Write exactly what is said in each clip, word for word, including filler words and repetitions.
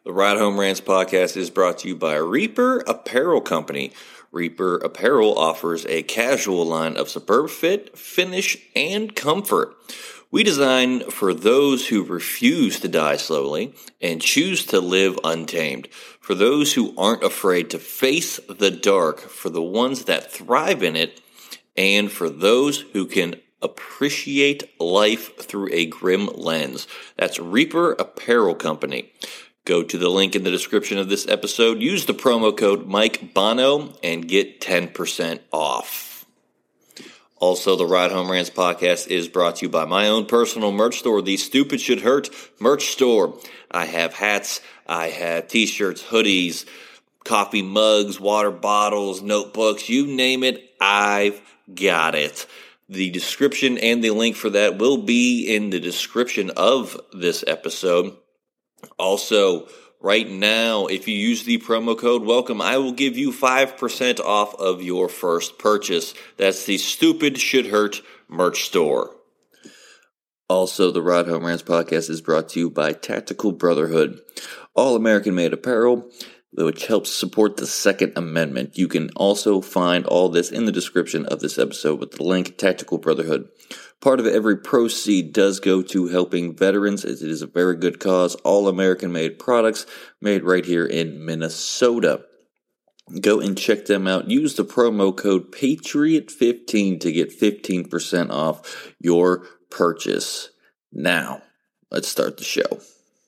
The Ride Home Rants podcast is brought to you by Reaper Apparel Company. Reaper Apparel offers a casual line of superb fit, finish, and comfort. We design for those who refuse to die slowly and choose to live untamed. For those who aren't afraid to face the dark, for the ones that thrive in it, and for those who can appreciate life through a grim lens. That's Reaper Apparel Company. Go to the link in the description of this episode, use the promo code Mike Bono, and get ten percent off. Also, the Ride Home Rants podcast is brought to you by my own personal merch store, the Stupid Should Hurt merch store. I have hats, I have t-shirts, hoodies, coffee mugs, water bottles, notebooks, you name it, I've got it. The description and the link for that will be in the description of this episode. Also, right now, if you use the promo code WELCOME, I will give you five percent off of your first purchase. That's the Stupid Should Hurt merch store. Also, the Ride Home Rants podcast is brought to you by Tactical Brotherhood, all American-made apparel, which helps support the Second Amendment. You can also find all this in the description of this episode with the link, Tactical Brotherhood. Part of every proceed does go to helping veterans, as it is a very good cause. All American-made products made right here in Minnesota. Go and check them out. Use the promo code Patriot fifteen to get fifteen percent off your purchase. Now, let's start the show.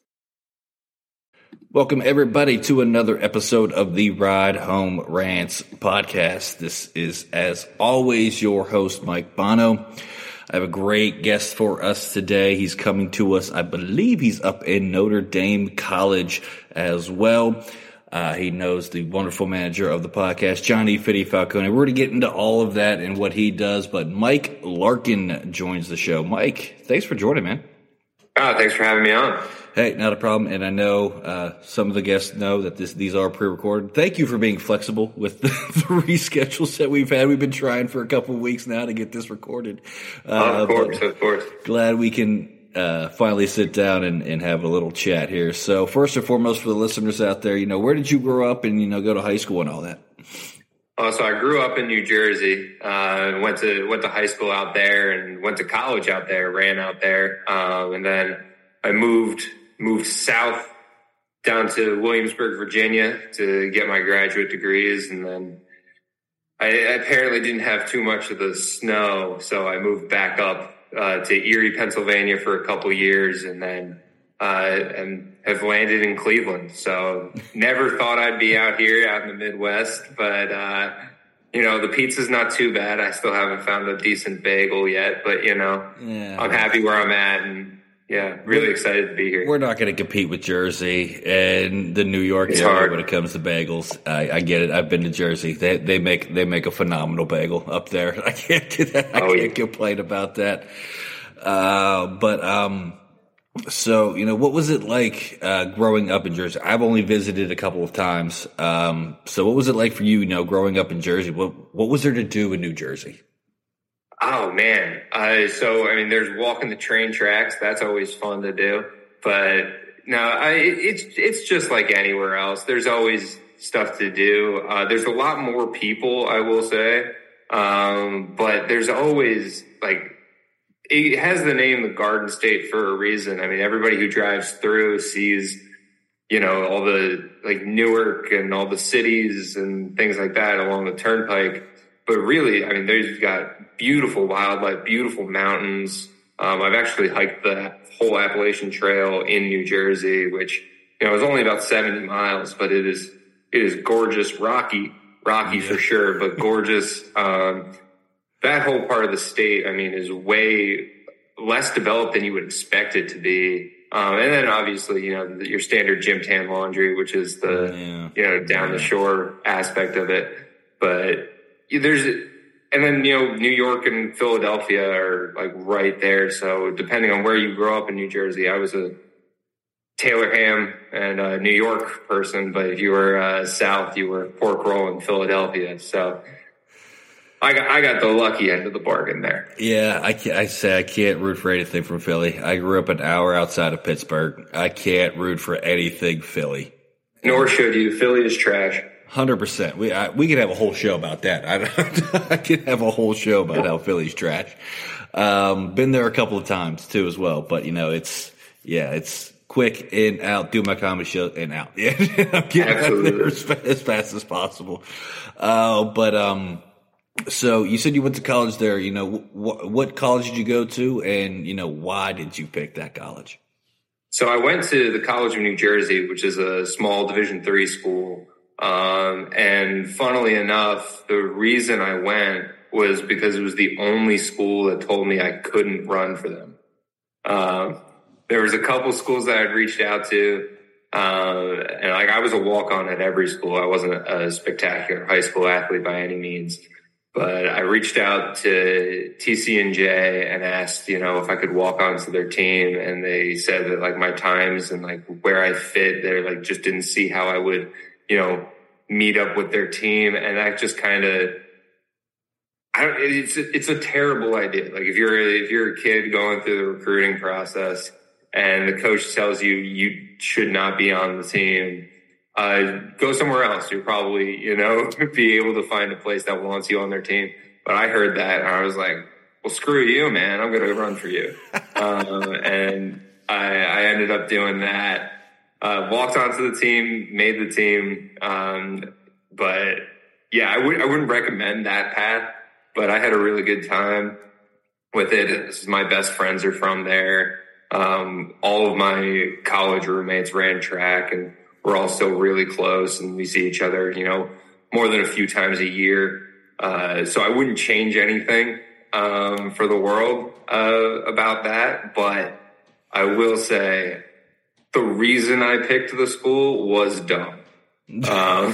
Welcome, everybody, to another episode of the Ride Home Rants podcast. This is, as always, your host, Mike Bono. I have a great guest for us today. He's coming to us, I believe he's up in Notre Dame College as well. Uh, he knows the wonderful manager of the podcast, Johnny Fitty Falcone. We're going to get into all of that and what he does, but Mike Larkin joins the show. Mike, thanks for joining, man. Oh, thanks for having me on. Hey, not a problem. And I know uh, some of the guests know that this, these are pre-recorded. Thank you for being flexible with the, the reschedules that we've had. We've been trying for a couple of weeks now to get this recorded. Uh, oh, of course, of course. Glad we can uh, finally sit down and, and have a little chat here. So first and foremost, for the listeners out there, you know, where did you grow up and, you know, go to high school and all that? Uh, so I grew up in New Jersey, uh, went to went to high school out there and went to college out there, ran out there. Um, and then I moved moved south down to Williamsburg, Virginia to get my graduate degrees. And then I apparently didn't have too much of the snow, so I moved back up uh, to Erie, Pennsylvania for a couple years, and then uh, and have landed in Cleveland. So never thought I'd be out here, out in the Midwest, but uh, you know, the pizza's not too bad. I still haven't found a decent bagel yet, but you know, yeah. I'm happy where I'm at, and yeah, really excited to be here. We're not going to compete with Jersey and the New York it's area hard. when it comes to bagels. I, I get it. I've been to Jersey. They they make they make a phenomenal bagel up there. I can't do that. I oh, can't yeah. complain about that. Uh, but um, so you know, what was it like uh, growing up in Jersey? I've only visited a couple of times. Um, so what was it like for you? You know, growing up in Jersey. What what was there to do in New Jersey? Oh, man. Uh, so, I mean, there's walking the train tracks. That's always fun to do. But, no, I, it's it's just like anywhere else. There's always stuff to do. Uh, there's a lot more people, I will say. Um, but there's always, like, it has the name the Garden State for a reason. I mean, everybody who drives through sees, you know, all the, like, Newark and all the cities and things like that along the turnpike. But really, I mean, there's got beautiful wildlife, beautiful mountains. Um, I've actually hiked the whole Appalachian Trail in New Jersey, which, you know, is only about seventy miles, but it is, it is gorgeous, rocky, rocky yeah. for sure, but gorgeous. Um, that whole part of the state, I mean, is way less developed than you would expect it to be. Um, and then obviously, you know, your standard gym tan laundry, which is the, yeah. you know, down yeah. the shore aspect of it. But there's, and then, you know, New York and Philadelphia are like right there. So depending on where you grow up in New Jersey, I was a Taylor ham and a New York person, but if you were uh, south, you were pork roll in Philadelphia. So I got I got the lucky end of the bargain there. Yeah, I can't, I say I can't root for anything from Philly. I grew up an hour outside of Pittsburgh. I can't root for anything Philly. Nor should you. Philly is trash. Hundred percent. We I, we could have a whole show about that. I, I could have a whole show about how Philly's trash. Um, been there a couple of times too as well. But you know, it's yeah, it's quick in out. Do my comedy show and out. Yeah, I'm getting out there as, as fast as possible. Uh, but um. So you said you went to college there. You know, wh- what college did you go to, and you know, why did you pick that college? So I went to the College of New Jersey, which is a small Division three school. Um, and funnily enough, the reason I went was because it was the only school that told me I couldn't run for them. Um, there was a couple schools that I'd reached out to, uh, and like I was a walk-on at every school. I wasn't a spectacular high school athlete by any means. But I reached out to T C N J and asked, you know, if I could walk onto their team. And they said that like my times and like where I fit, they like just didn't see how I would, you know, meet up with their team. And that just kind of, I don't, it's, it's a terrible idea. Like if you're, if you're a kid going through the recruiting process and the coach tells you, you should not be on the team, Uh, go somewhere else. You'll probably, you know, be able to find a place that wants you on their team. But I heard that and I was like, well, screw you, man. I'm going to run for you. um, and I, I ended up doing that. Uh, walked onto the team, made the team. Um, but yeah, I would, I wouldn't recommend that path, but I had a really good time with it. This is my best friends are from there. Um, all of my college roommates ran track and we're all still really close and we see each other, you know, more than a few times a year. Uh, so I wouldn't change anything, um, for the world, uh, about that. But I will say the reason I picked the school was dumb. Um,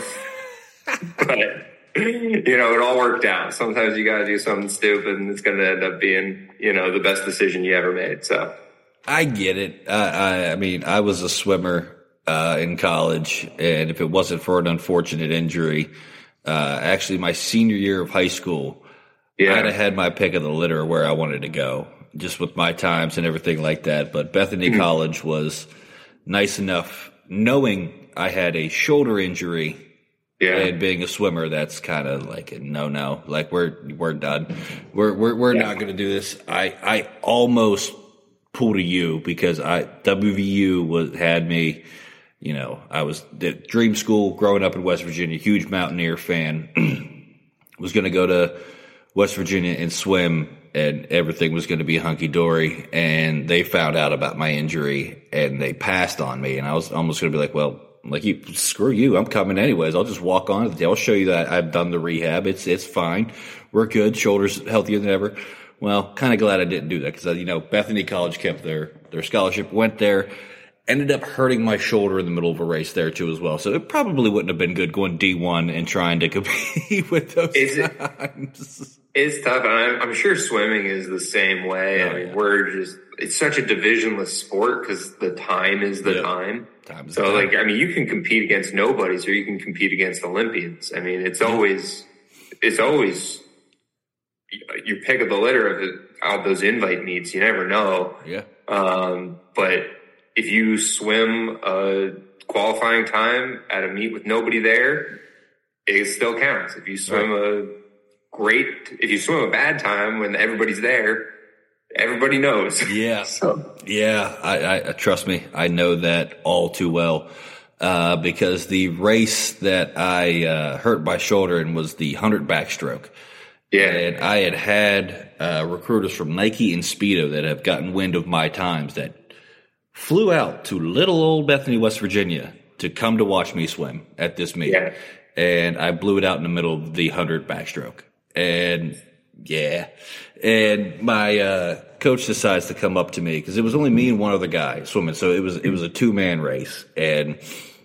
but you know, it all worked out. Sometimes you got to do something stupid and it's going to end up being, you know, the best decision you ever made. So I get it. I, I, I mean, I was a swimmer Uh, in college, and if it wasn't for an unfortunate injury, uh, actually my senior year of high school, yeah. I'd have had my pick of the litter where I wanted to go, just with my times and everything like that. But Bethany mm-hmm. College was nice enough, knowing I had a shoulder injury, yeah. and being a swimmer, that's kind of like a no-no. Like we're we're done. We're we're we're yeah. not going to do this. I I almost pulled a U because I W V U was had me. You know, I was the dream school growing up in West Virginia, huge Mountaineer fan, was going to go to West Virginia and swim and everything was going to be hunky dory. And they found out about my injury and they passed on me. And I was almost going to be like, well, like you, screw you. I'm coming anyways. I'll just walk on it. I'll show you that I've done the rehab. It's, it's fine. We're good. Shoulders healthier than ever. Well, kind of glad I didn't do that because, you know, Bethany College kept their, their scholarship, went there. Ended up hurting my shoulder in the middle of a race there too as well. So it probably wouldn't have been good going D one and trying to compete with those it's, times. It's tough. And I'm, I'm sure swimming is the same way. Oh, I mean, yeah. we're just, it's such a divisionless sport because the time is the yep. time. time is so the like, time. I mean, you can compete against nobodies or you can compete against Olympians. I mean, it's always, it's always your pick of the litter of, the, of those invite meets. You never know. Yeah. Um, but if you swim a qualifying time at a meet with nobody there, it still counts. If you swim right. a great, if you swim a bad time when everybody's there, everybody knows. Yeah. so. Yeah. I, I, trust me. I know that all too well. Uh, because the race that I, uh, hurt my shoulder in was the hundred backstroke. Yeah. And I had had, uh, recruiters from Nike and Speedo that have gotten wind of my times that flew out to little old Bethany, West Virginia to come to watch me swim at this meet. Yeah. And I blew it out in the middle of the hundred backstroke. And yeah. And my, uh, coach decides to come up to me because it was only me and one other guy swimming. So it was, it was a two man race and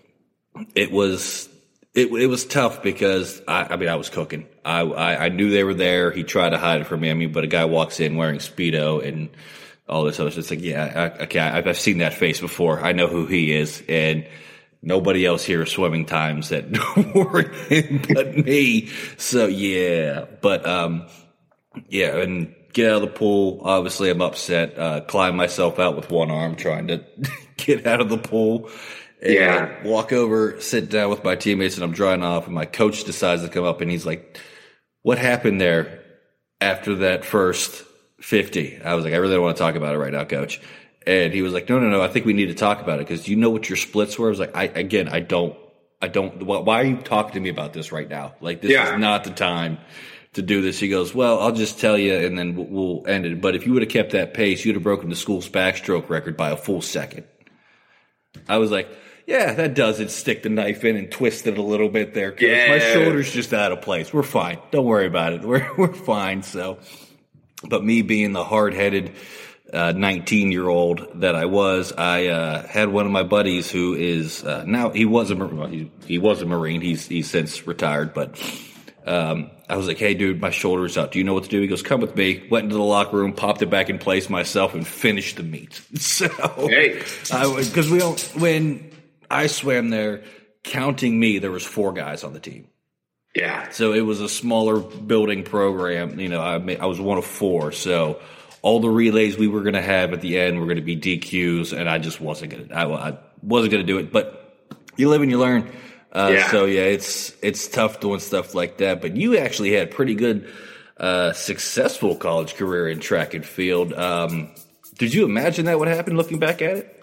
it was, it, it was tough because I, I mean, I was cooking. I, I, I knew they were there. He tried to hide it from me. I mean, but a guy walks in wearing Speedo and all this other stuff. It's like, yeah, I, okay, I've seen that face before. I know who he is. And nobody else here is swimming times at Oregon but me. So yeah, but um, yeah, and get out of the pool. Obviously, I'm upset. Uh, climb myself out with one arm, trying to get out of the pool. And Yeah. walk over, sit down with my teammates, and I'm drying off. And my coach decides to come up, and he's like, "What happened there after that first fifty?" I was like, "I really don't want to talk about it right now, coach." And he was like, "No, no, no. I think we need to talk about it because you know what your splits were." I was like, "I again, I don't, I don't. Why are you talking to me about this right now? Like, this Yeah. is not the time to do this." He goes, "Well, I'll just tell you, and then we'll, we'll end it. But if you would have kept that pace, you'd have broken the school's backstroke record by a full second." I was like, "Yeah, that does it. Stick the knife in and twist it a little bit there. Coach. Yeah. My shoulder's just out of place. We're fine. Don't worry about it. We're we're fine." So, but me being the hard-headed nineteen-year-old uh, that I was, I uh, had one of my buddies who is uh, now he was a well, he, he was a Marine. He's he's since retired, but um, I was like, "Hey, dude, my shoulder's out. Do you know what to do?" He goes, "Come with me." Went into the locker room, popped it back in place myself, and finished the meet. So, Hey. because we don't when. I swam there, counting me, there was four guys on the team. Yeah. So it was a smaller building program. You know, I I was one of four. So all the relays we were going to have at the end were going to be D Qs, and I just wasn't going to. I, I wasn't going to do it. But you live and you learn. Uh, Yeah. So yeah, it's it's tough doing stuff like that. But you actually had pretty good, uh, successful college career in track and field. Um, did you imagine that would happen? Looking back at it.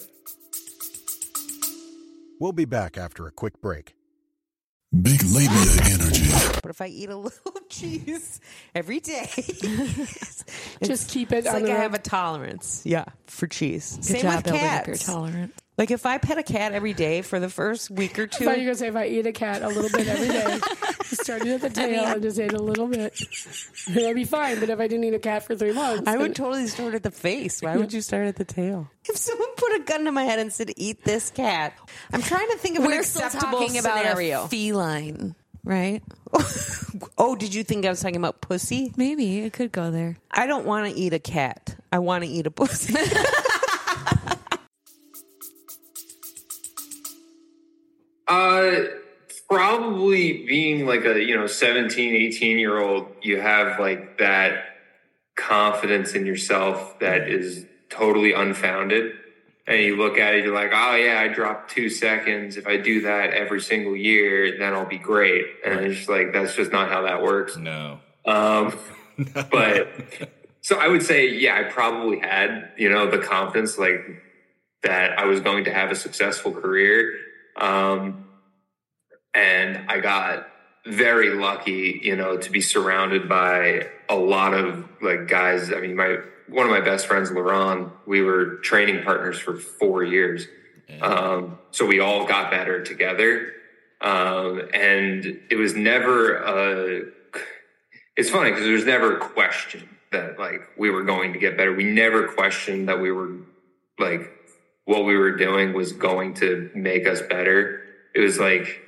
We'll be back after a quick break. Big labia energy. But if I eat a little cheese every day, Just keep it it's on like the I have a tolerance. Yeah, for cheese. Good Same job with building up cats. your tolerance. Like if I pet a cat every day for the first week or I two, thought you were going to say if I eat a cat a little bit every day, started at the tail and just ate a little bit, that'd be fine. But if I didn't eat a cat for three months, I then- would totally start at the face. Why would you start at the tail? If someone put a gun to my head and said, "Eat this cat," I'm trying to think of an We're still acceptable talking about scenario. a feline, right? Oh, did you think I was talking about pussy? Maybe it could go there. I don't want to eat a cat. I want to eat a pussy. Uh, probably being like a, you know, seventeen, eighteen year old, you have like that confidence in yourself that is totally unfounded. And you look at it, you're like, "Oh yeah, I dropped two seconds. If I do that every single year, then I'll be great." And it's just like, that's just not how that works. No. Um, but so I would say, yeah, I probably had, you know, the confidence like that I was going to have a successful career. Um, and I got very lucky, you know, to be surrounded by a lot of like guys. I mean, my, one of my best friends, Laurent, we were training partners for four years. Um, so we all got better together. Um, and it was never a, it's funny because there's never a question that like we were going to get better. We never questioned that we were like, what we were doing was going to make us better. It was like,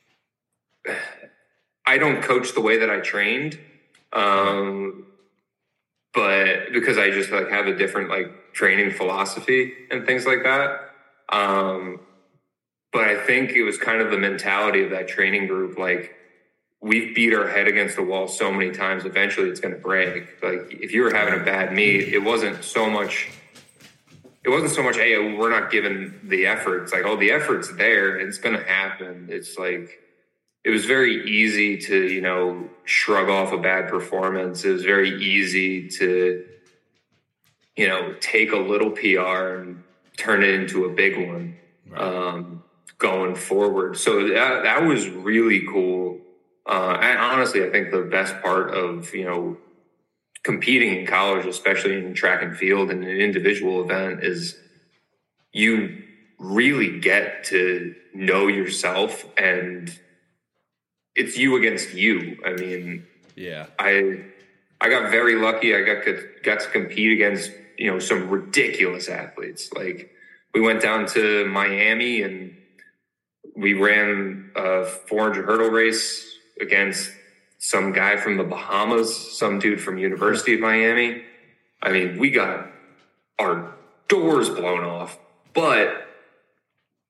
I don't coach the way that I trained. Um, but because I just like have a different like training philosophy and things like that. Um, but I think it was kind of the mentality of that training group. Like we beat our head against the wall so many times, eventually it's going to break. Like if you were having a bad meet, it wasn't so much, it wasn't so much, "Hey, we're not giving the effort." It's like, oh, the effort's there. It's going to happen. It's like, it was very easy to, you know, shrug off a bad performance. It was very easy to, you know, take a little P R and turn it into a big one, right. um, going forward. So that, that was really cool. Uh, and honestly, I think the best part of, you know, competing in college, especially in track and field and an individual event, is you really get to know yourself, and it's you against you. I mean, yeah, I, I got very lucky. I got, got to compete against, you know, some ridiculous athletes. Like we went down to Miami and we ran a four hundred hurdle race against some guy from the Bahamas, some dude from University of Miami. I mean, we got our doors blown off, but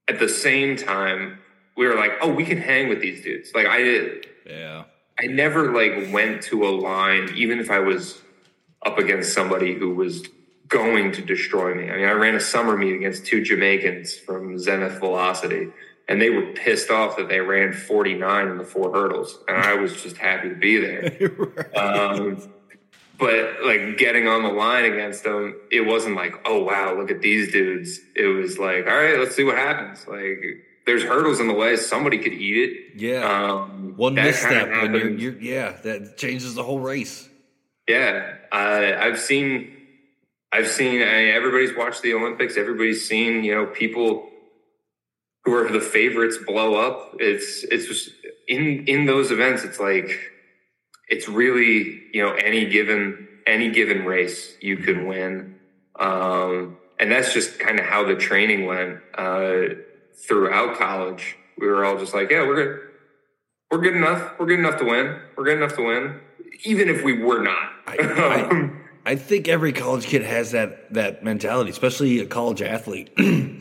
at the same time, we were like, oh, we can hang with these dudes. Like I, yeah, I never like went to a line, even if I was up against somebody who was going to destroy me. I mean, I ran a summer meet against two Jamaicans from Zenith Velocity, and they were pissed off that they ran forty-nine in the four hurdles, and I was just happy to be there. Right. Um, but like getting on the line against them, it wasn't like, oh wow, look at these dudes. It was like, all right, let's see what happens. Like, there's hurdles in the way. Somebody could eat it. Yeah. Um, One misstep, and you're, you're, yeah, that changes the whole race. Yeah, uh, I've seen, I've seen. I mean, everybody's watched the Olympics. Everybody's seen, you know, people who are the favorites blow up. It's, it's just in in those events. It's like, it's really, you know, any given any given race you could win, um, and that's just kind of how the training went uh, throughout college. We were all just like, yeah, we're good, we're good enough, we're good enough to win, we're good enough to win, even if we were not. I, I, I think every college kid has that that mentality, especially a college athlete,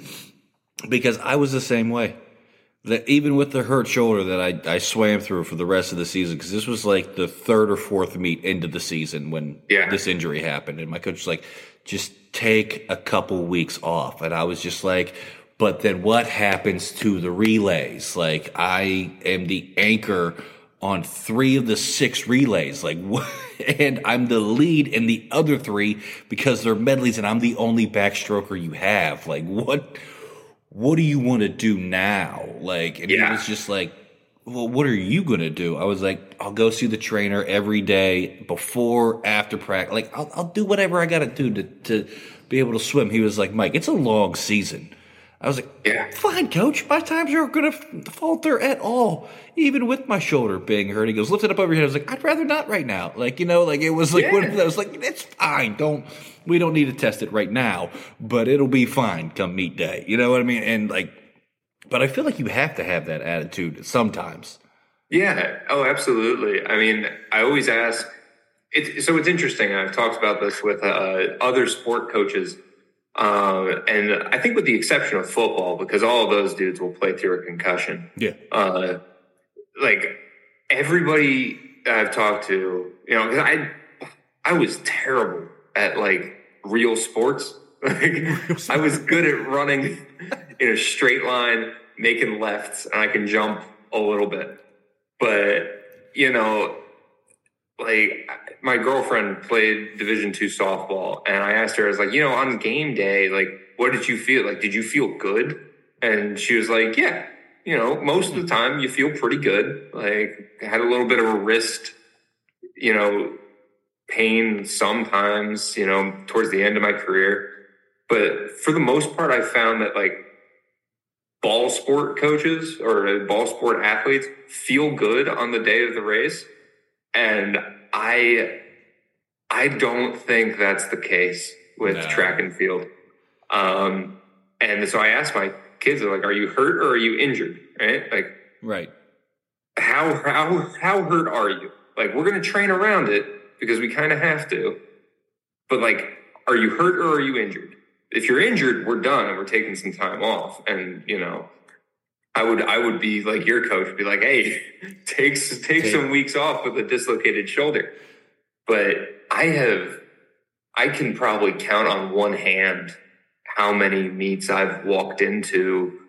because I was the same way. That even with the hurt shoulder that I, I swam through for the rest of the season, because this was like the third or fourth meet into the season when yeah. this injury happened. And my coach was like, just take a couple weeks off. And I was just like, but then what happens to the relays? Like, I am the anchor on three of the six relays. Like, what? And I'm the lead in the other three because they're medleys and I'm the only backstroker you have. Like, what? What do you want to do now? Like, and yeah. he was just like, well, what are you going to do? I was like, I'll go see the trainer every day before, after practice. Like, I'll, I'll do whatever I got to do to to be able to swim. He was like, Mike, it's a long season. I was like, yeah. fine, coach. My times aren't going to falter at all, even with my shoulder being hurt. He goes, lift it up over your head. I was like, I'd rather not right now. Like, you know, like it was like yeah. one of those, like, it's fine. Don't, we don't need to test it right now, but it'll be fine come meet day. You know what I mean? And like, but I feel like you have to have that attitude sometimes. Yeah. Oh, absolutely. I mean, I always ask, it, so it's interesting. I've talked about this with uh, other sport coaches. Um, and I think with the exception of football, because all of those dudes will play through a concussion. Yeah. Uh, like everybody that I've talked to, you know, cause I, I was terrible at like real sports. Like, I was good at running in a straight line, making lefts, and I can jump a little bit. But, you know, like my girlfriend played Division two softball, and I asked her, I was like, you know, on game day, like, what did you feel? Like, did you feel good? And she was like, yeah, you know, most of the time you feel pretty good. Like, I had a little bit of a wrist, you know, pain sometimes, you know, towards the end of my career. But for the most part, I found that like ball sport coaches or ball sport athletes feel good on the day of the race. And I, I don't think that's the case with no. track and field. Um, and so I asked my kids, like, are you hurt or are you injured? Right. Like, right. How, how, how hurt are you? Like, we're going to train around it because we kind of have to, but like, are you hurt or are you injured? If you're injured, we're done and we're taking some time off. And, you know, I would, I would be like your coach, be like, hey, take, take okay. some weeks off with a dislocated shoulder. But I have, I can probably count on one hand how many meets I've walked into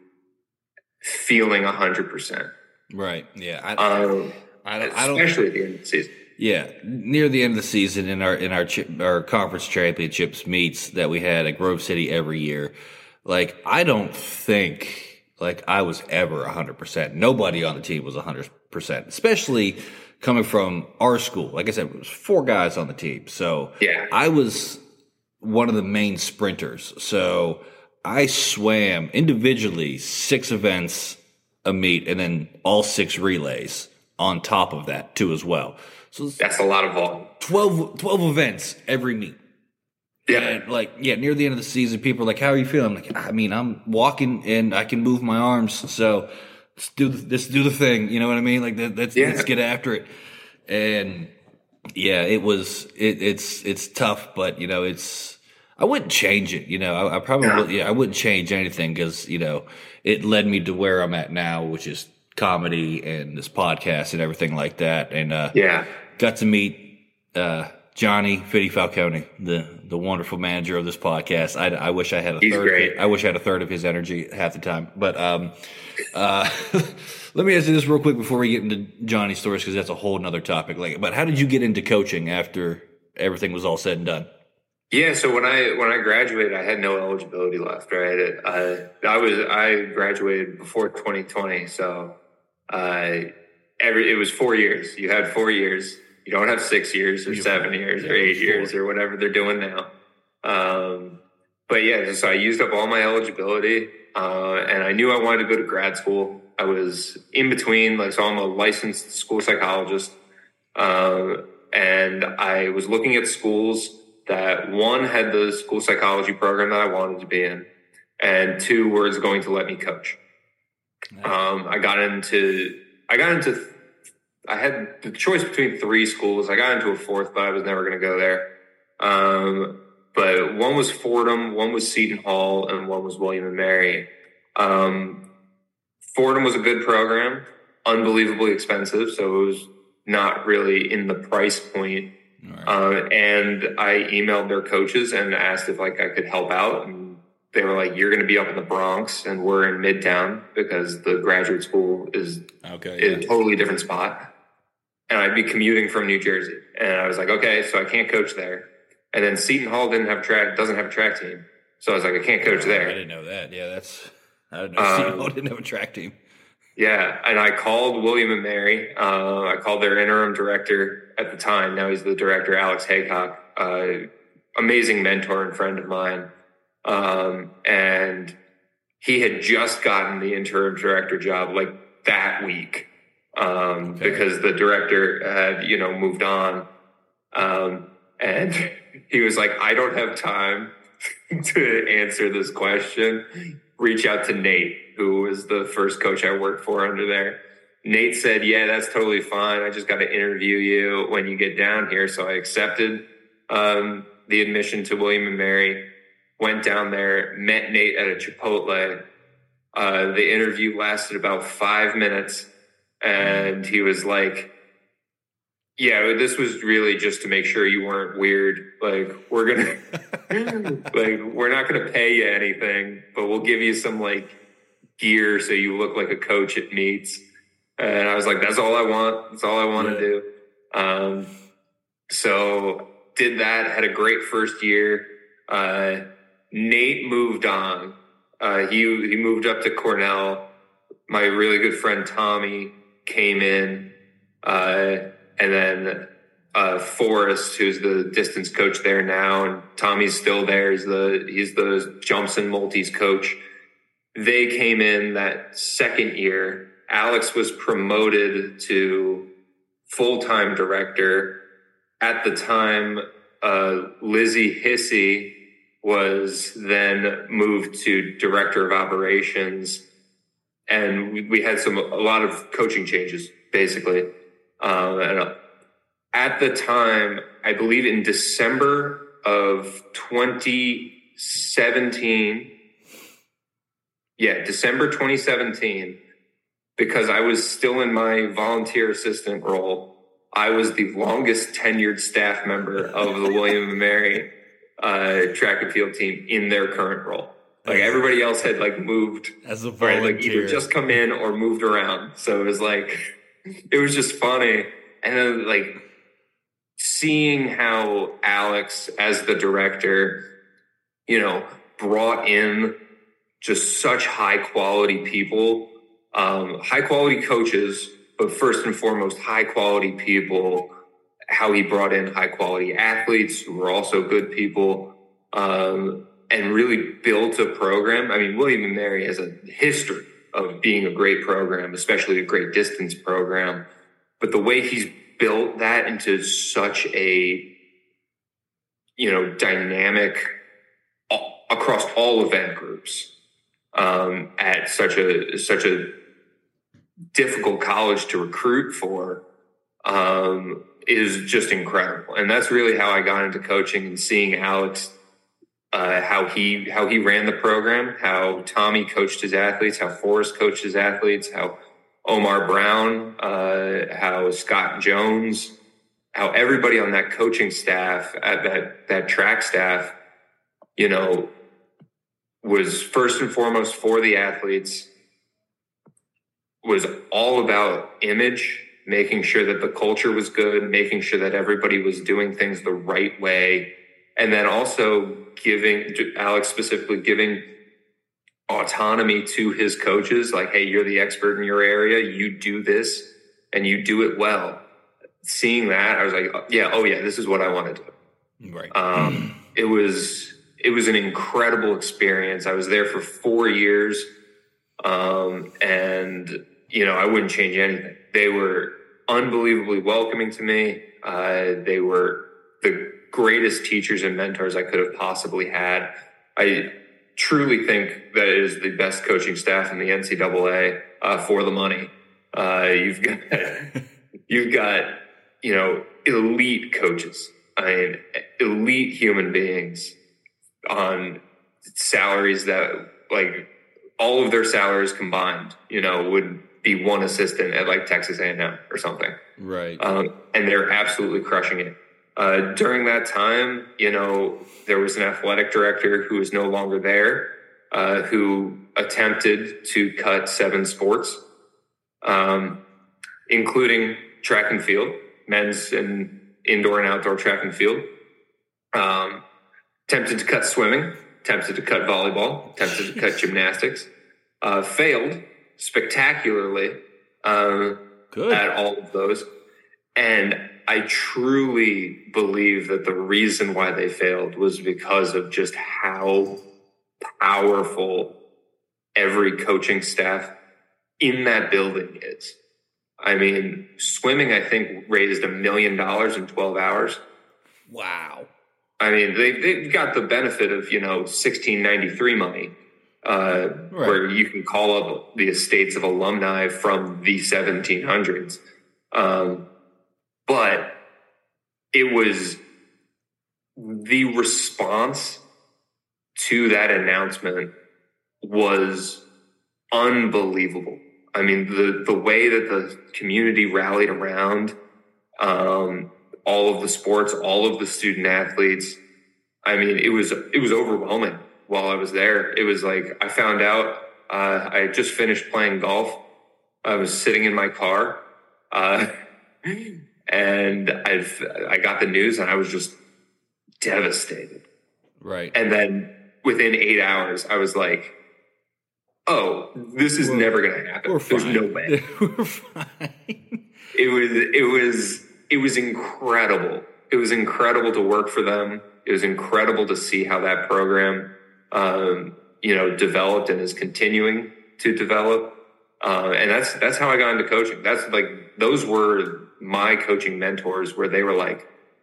feeling a hundred percent. Right. Yeah. I, um, I don't, I don't, especially at the end of the season. Yeah, near the end of the season in our in our our conference championships meets that we had at Grove City every year, like I don't think like I was ever a hundred percent. Nobody on the team was a hundred percent, especially coming from our school. Like I said, it was four guys on the team, so yeah, I was one of the main sprinters. So I swam individually six events a meet, and then all six relays on top of that too as well. So that's a lot of volume. twelve, twelve events every meet. Yeah. And like, yeah, near the end of the season, people are like, how are you feeling? I'm like, I mean, I'm walking and I can move my arms. So let's do, the, let's do the thing. You know what I mean? Like, let's, yeah. let's get after it. And yeah, it was, it, it's, it's tough, but you know, it's, I wouldn't change it. You know, I, I probably No. yeah, I wouldn't change anything because, you know, it led me to where I'm at now, which is comedy and this podcast and everything like that. And uh, Yeah. got to meet uh, Johnny Fitty Falcone, the the wonderful manager of this podcast. I, I wish I had a He's third. great. I wish I had a third of his energy half the time. But um, uh, let me ask you this real quick before we get into Johnny's stories, because that's a whole nother topic. Like, but how did you get into coaching after everything was all said and done? Yeah, so when I when I graduated, I had no eligibility left. Right, I I was I graduated before twenty twenty, so uh, every it was four years. You had four years. You don't have six years or seven years or eight years or whatever they're doing now. Um, but yeah, so I used up all my eligibility, uh, and I knew I wanted to go to grad school. I was in between, like, so I'm a licensed school psychologist, uh, and I was looking at schools that, one, had the school psychology program that I wanted to be in, and two, was going to let me coach. Um, I got into, I got into, I had the choice between three schools. I got into a fourth, but I was never going to go there. Um, but one was Fordham, one was Seton Hall, and one was William and Mary. Um, Fordham was a good program, unbelievably expensive, so it was not really in the price point. Right. Uh, and I emailed their coaches and asked if, like, I could help out. And they were like, "You're going to be up in the Bronx, and we're in Midtown because the graduate school is Okay, in a totally different spot. And I'd be commuting from New Jersey." And I was like, okay, so I can't coach there. And then Seton Hall didn't have track, doesn't have a track team. So I was like, I can't coach I there. didn't know that. Yeah, that's I didn't know. Um, Seton Hall didn't have a track team. Yeah. And I called William and Mary. Uh, I called their interim director at the time. Now he's the director, Alex Haycock, uh, amazing mentor and friend of mine. Um, and he had just gotten the interim director job like that week. Um, Okay. because the director had, you know, moved on. Um, and he was like, "I don't have time to answer this question. Reach out to Nate," who was the first coach I worked for under there. Nate said, "Yeah, that's totally fine. I just got to interview you when you get down here." So I accepted, um, the admission to William and Mary, went down there, met Nate at a Chipotle. Uh, the interview lasted about five minutes. And he was like, "Yeah, this was really just to make sure you weren't weird. Like, we're going to, like, we're not going to pay you anything, but we'll give you some, like, gear so you look like a coach at meets." And I was like, "That's all I want. That's all I want to Yeah. do." Um, so did that, had a great first year. Uh, Nate moved on. Uh, he, he moved up to Cornell. My really good friend, Tommy, came in, uh, and then uh, Forrest, who's the distance coach there now, and Tommy's still there. He's the he's the jumps and multis coach. They came in that second year. Alex was promoted to full-time director. At the time, uh, Lizzie Hissey was then moved to director of operations. And we, we had some, a lot of coaching changes, basically. Um, and uh, at the time, I believe in December of twenty seventeen, yeah, December twenty seventeen, because I was still in my volunteer assistant role, I was the longest tenured staff member of the William and Mary uh, track and field team in their current role. Like, everybody else had, like, moved, As a right, like, either volunteer. just come in or moved around. So it was like, it was just funny. And then, like, seeing how Alex, as the director, you know, brought in just such high quality people, um, high quality coaches, but first and foremost, high quality people, how he brought in high quality athletes who were also good people, um, and really built a program. I mean, William and Mary has a history of being a great program, especially a great distance program. But the way he's built that into such a, you know, dynamic across all event groups, um, at such a such a difficult college to recruit for, um, is just incredible. And that's really how I got into coaching, and seeing Alex uh, how he how he ran the program, how Tommy coached his athletes, how Forrest coached his athletes, how Omar Brown, uh, how Scott Jones, how everybody on that coaching staff, at that that track staff, you know, was first and foremost for the athletes, was all about image, making sure that the culture was good, making sure that everybody was doing things the right way. And then also giving, Alex specifically giving autonomy to his coaches. Like, hey, you're the expert in your area. You do this and you do it well. Seeing that, I was like, yeah, oh yeah, this is what I want to do. Right. Um, it was, it was an incredible experience. I was there for four years. Um, and you know, I wouldn't change anything. They were unbelievably welcoming to me. Uh, they were the greatest teachers and mentors I could have possibly had. I truly think that it is the best coaching staff in the N C double A, uh, for the money. Uh, you've got, you've got, you know, elite coaches. I mean, elite human beings on salaries that, like, all of their salaries combined, you know, would be one assistant at like Texas A and M or something. Right. Um, and they're absolutely crushing it. Uh, during that time, you know, there was an athletic director who is no longer there, uh, who attempted to cut seven sports, um, including track and field, men's and indoor and outdoor track and field. Um, attempted to cut swimming, attempted to cut volleyball, attempted to cut gymnastics, uh, failed spectacularly um, Good. at all of those. And I truly believe that the reason why they failed was because of just how powerful every coaching staff in that building is. I mean, swimming, I think, raised a million dollars in twelve hours. Wow. I mean, they, they've got the benefit of, you know, sixteen ninety-three money, uh, right. where you can call up the estates of alumni from the seventeen hundreds. Um, but it was the response to that announcement was unbelievable. I mean, the, the way that the community rallied around, um, all of the sports, all of the student athletes. I mean, it was, it was overwhelming while I was there. It was like, I found out, uh, I had just finished playing golf. I was sitting in my car, uh, and I've, I got the news and I was just devastated. Right. And then within eight hours, I was like, oh, this is we're, never going to happen. There's no way. We're fine. It was, it was, it was incredible. It was incredible to work for them. It was incredible to see how that program, um, you know, developed and is continuing to develop. Uh, and that's, that's how I got into coaching. That's like, those were my coaching mentors, where they were like,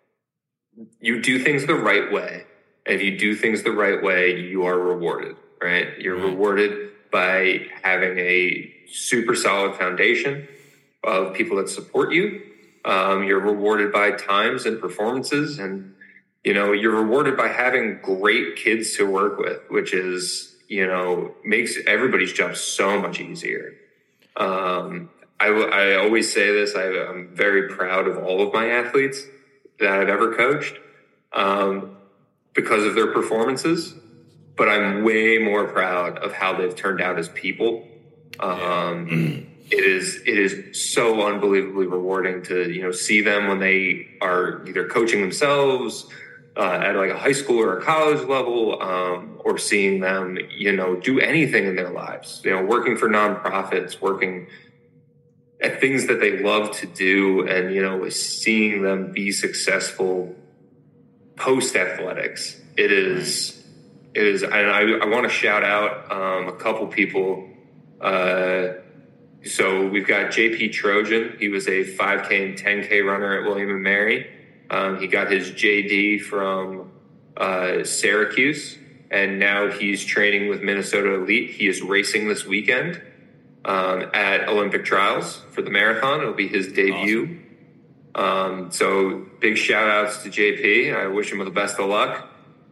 you do things the right way. And if you do things the right way, you are rewarded, right? You're right. rewarded by having a super solid foundation of people that support you. Um, you're rewarded by times and performances, and, you know, you're rewarded by having great kids to work with, which is, you know, makes everybody's job so much easier. Um, I, I always say this, I, I'm very proud of all of my athletes that I've ever coached, um, because of their performances, but I'm way more proud of how they've turned out as people. Um, yeah. It is, it is so unbelievably rewarding to, you know, see them when they are either coaching themselves uh, at like a high school or a college level, um, or seeing them, you know, do anything in their lives, you know, working for nonprofits, working at things that they love to do, and, you know, seeing them be successful post athletics. It is, it is, and I, I want to shout out um, a couple people. Uh, So we've got J P Trojan. He was a five K and ten K runner at William and Mary. Um, he got his J D from uh, Syracuse, and now he's training with Minnesota Elite. He is racing this weekend um, at Olympic Trials for the marathon. It'll be his debut. Awesome. Um, so big shout outs to J P. I wish him the best of luck.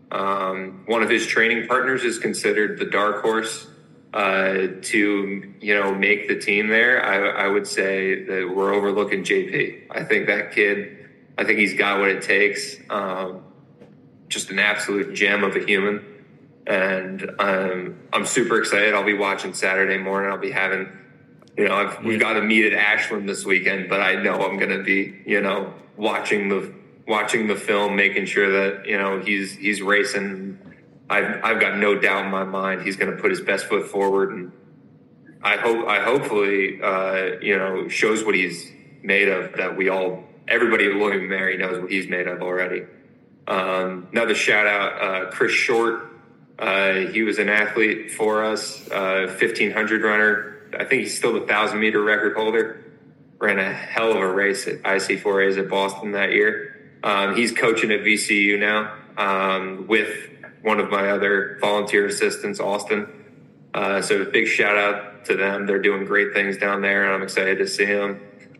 Um, one of his training partners is considered the dark horse uh, to, you know, make the team there. I, I would say that we're overlooking J P. I think that kid, I think he's got what it takes. Um, just an absolute gem of a human. And um, I'm super excited. I'll be watching Saturday morning. I'll be having, you know, I've, we've got to meet at Ashland this weekend, but I know I'm going to be, you know, watching the watching the film, making sure that, you know, he's he's racing. I've I've got no doubt in my mind he's going to put his best foot forward, and I hope I hopefully uh, you know, shows what he's made of. That we all, everybody at William and Mary knows what he's made of already. Um, another shout out, uh, Chris Short. Uh, he was an athlete for us, uh, fifteen hundred runner. I think he's still the thousand meter record holder. Ran a hell of a race at I C four A's at Boston that year. Um, he's coaching at V C U now um, with one of my other volunteer assistants, Austin. Uh, so a big shout out to them. They're doing great things down there, and I'm excited to see them.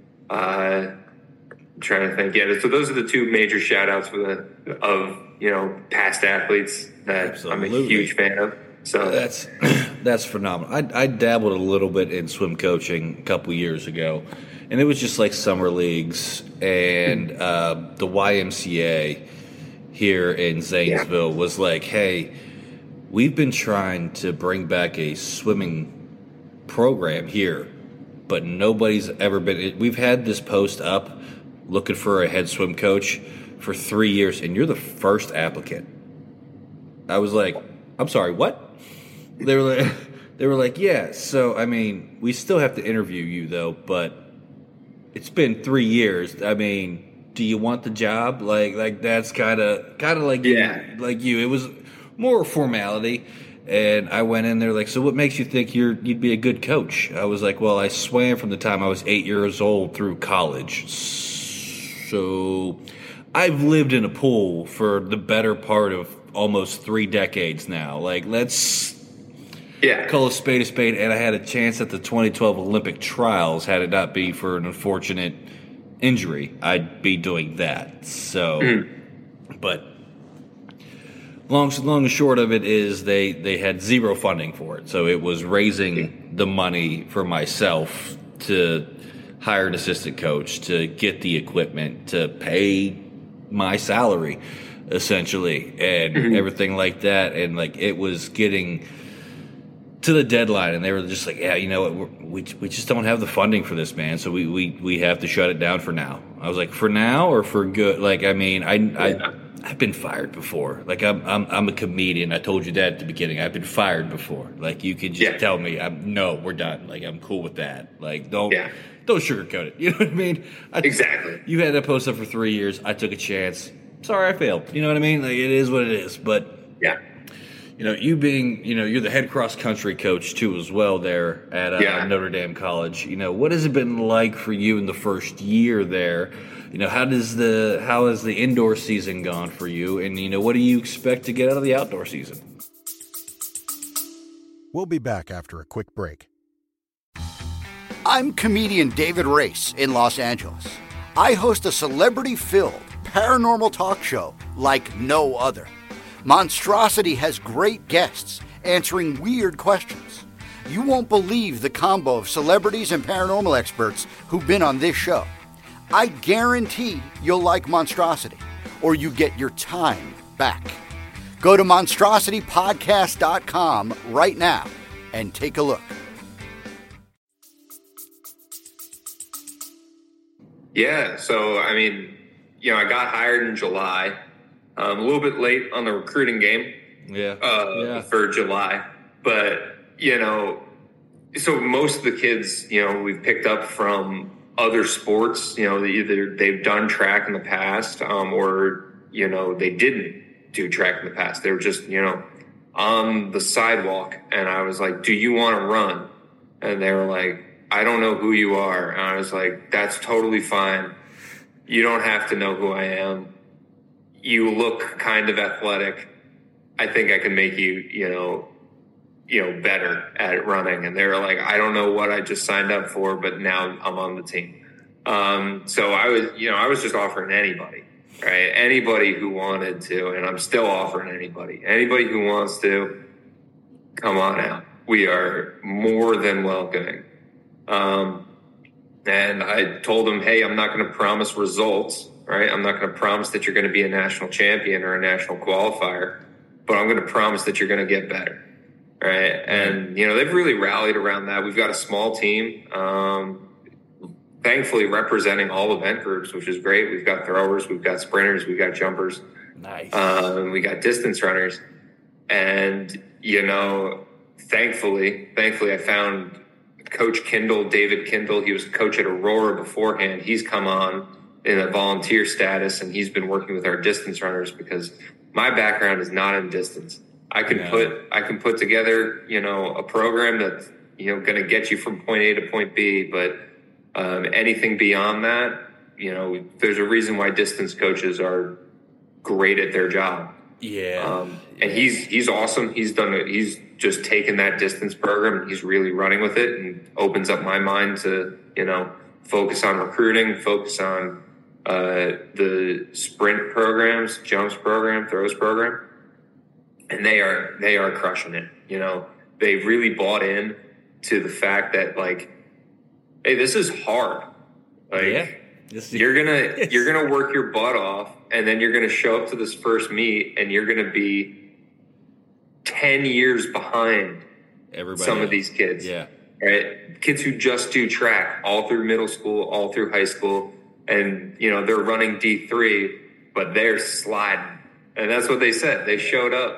Uh, I'm trying to think. Yeah, so those are the two major shout outs for the, of, you know, past athletes that Absolutely. I'm a huge fan of. So that's that's phenomenal. I, I dabbled a little bit in swim coaching a couple years ago, and it was just like summer leagues, and uh, the Y M C A here in Zanesville yeah. was like, hey, we've been trying to bring back a swimming program here, but nobody's ever been. We've had this post up looking for a head swim coach for three years, and you're the first applicant. I was like, I'm sorry, what? They were like, they were like, yeah. So I mean, we still have to interview you though, but it's been three years. I mean, do you want the job? Like, like that's kind of, kind of like yeah, you, like you. It was more formality, and I went in there like, so what makes you think you're you'd be a good coach? I was like, well, I swam from the time I was eight years old through college, so I've lived in a pool for the better part of almost three decades now. Like, let's. Yeah. Call a spade a spade, and I had a chance at the twenty twelve Olympic trials. Had it not be for an unfortunate injury, I'd be doing that. So, mm-hmm. but long, long and short of it is they, they had zero funding for it. So it was raising the money for myself to hire an assistant coach, to get the equipment, to pay my salary, essentially, and mm-hmm. everything like that. And like it was getting to the deadline, and they were just like, yeah, you know what, we we just don't have the funding for this, man, so we, we, we have to shut it down for now. I was like, for now or for good? Like, I mean, I, yeah. I, I've been fired before. Like, I'm, I'm I'm a comedian. I told you that at the beginning. I've been fired before. Like, you can just yeah. tell me, I'm, no, we're done. Like, I'm cool with that. Like, don't yeah. don't sugarcoat it. You know what I mean? I, exactly. You had that post up for three years. I took a chance. Sorry, I failed. You know what I mean? Like, it is what it is. But yeah. You know, you being, you know, you're the head cross country coach too as well there at uh, yeah. Notre Dame College. You know, what has it been like for you in the first year there? You know, how does the how has the indoor season gone for you? And, you know, what do you expect to get out of the outdoor season? We'll be back after a quick break. I'm comedian David Race in Los Angeles. I host a celebrity-filled paranormal talk show like no other. Monstrosity has great guests answering weird questions. You won't believe the combo of celebrities and paranormal experts who've been on this show. I guarantee you'll like Monstrosity, or you get your time back. Go to monstrosity podcast dot com right now and take a look. Yeah, so, I mean, you know, I got hired in July. Um, a little bit late on the recruiting game yeah. Uh, yeah. for July. But, you know, so most of the kids, you know, we've picked up from other sports. You know, either they've done track in the past um, or, you know, they didn't do track in the past. They were just, you know, on the sidewalk. And I was like, do you want to run? And they were like, I don't know who you are. And I was like, that's totally fine. You don't have to know who I am. You look kind of athletic. I think I can make you, you know, you know, better at running. And they were like, I don't know what I just signed up for, but now I'm on the team. Um, so I was, you know, I was just offering anybody. right? Anybody who wanted to, and I'm still offering anybody, anybody who wants to, come on out. We are more than welcoming. Um, and I told him, hey, I'm not going to promise results, right? I'm not going to promise that you're going to be a national champion or a national qualifier, but I'm going to promise that you're going to get better, right? And, you know, they've really rallied around that. We've got a small team, um, thankfully representing all event groups, which is great. We've got throwers, we've got sprinters, we've got jumpers. Nice. Um, we got distance runners. And, you know, thankfully, thankfully I found Coach Kindle, David Kindle. He was a coach at Aurora beforehand. He's come on in a volunteer status, and he's been working with our distance runners because my background is not in distance. I can Yeah. put I can put together, you know, a program that's, you know, going to get you from point A to point B, but um, anything beyond that, you know, there's a reason why distance coaches are great at their job. Yeah. Um, and he's he's awesome. He's done it. He's just taken that distance program and he's really running with it, and opens up my mind to, you know, focus on recruiting, focus on uh, the sprint programs, jumps program, throws program. And they are they are crushing it. You know, they really bought in to the fact that, like, hey, this is hard. Like, yeah. This is- you're gonna you're gonna work your butt off, and then you're gonna show up to this first meet, and you're gonna be ten years behind Everybody some else. of these kids. Yeah. Right, kids who just do track all through middle school, all through high school, and you know they're running D three, but they're sliding, and that's what they said. They showed up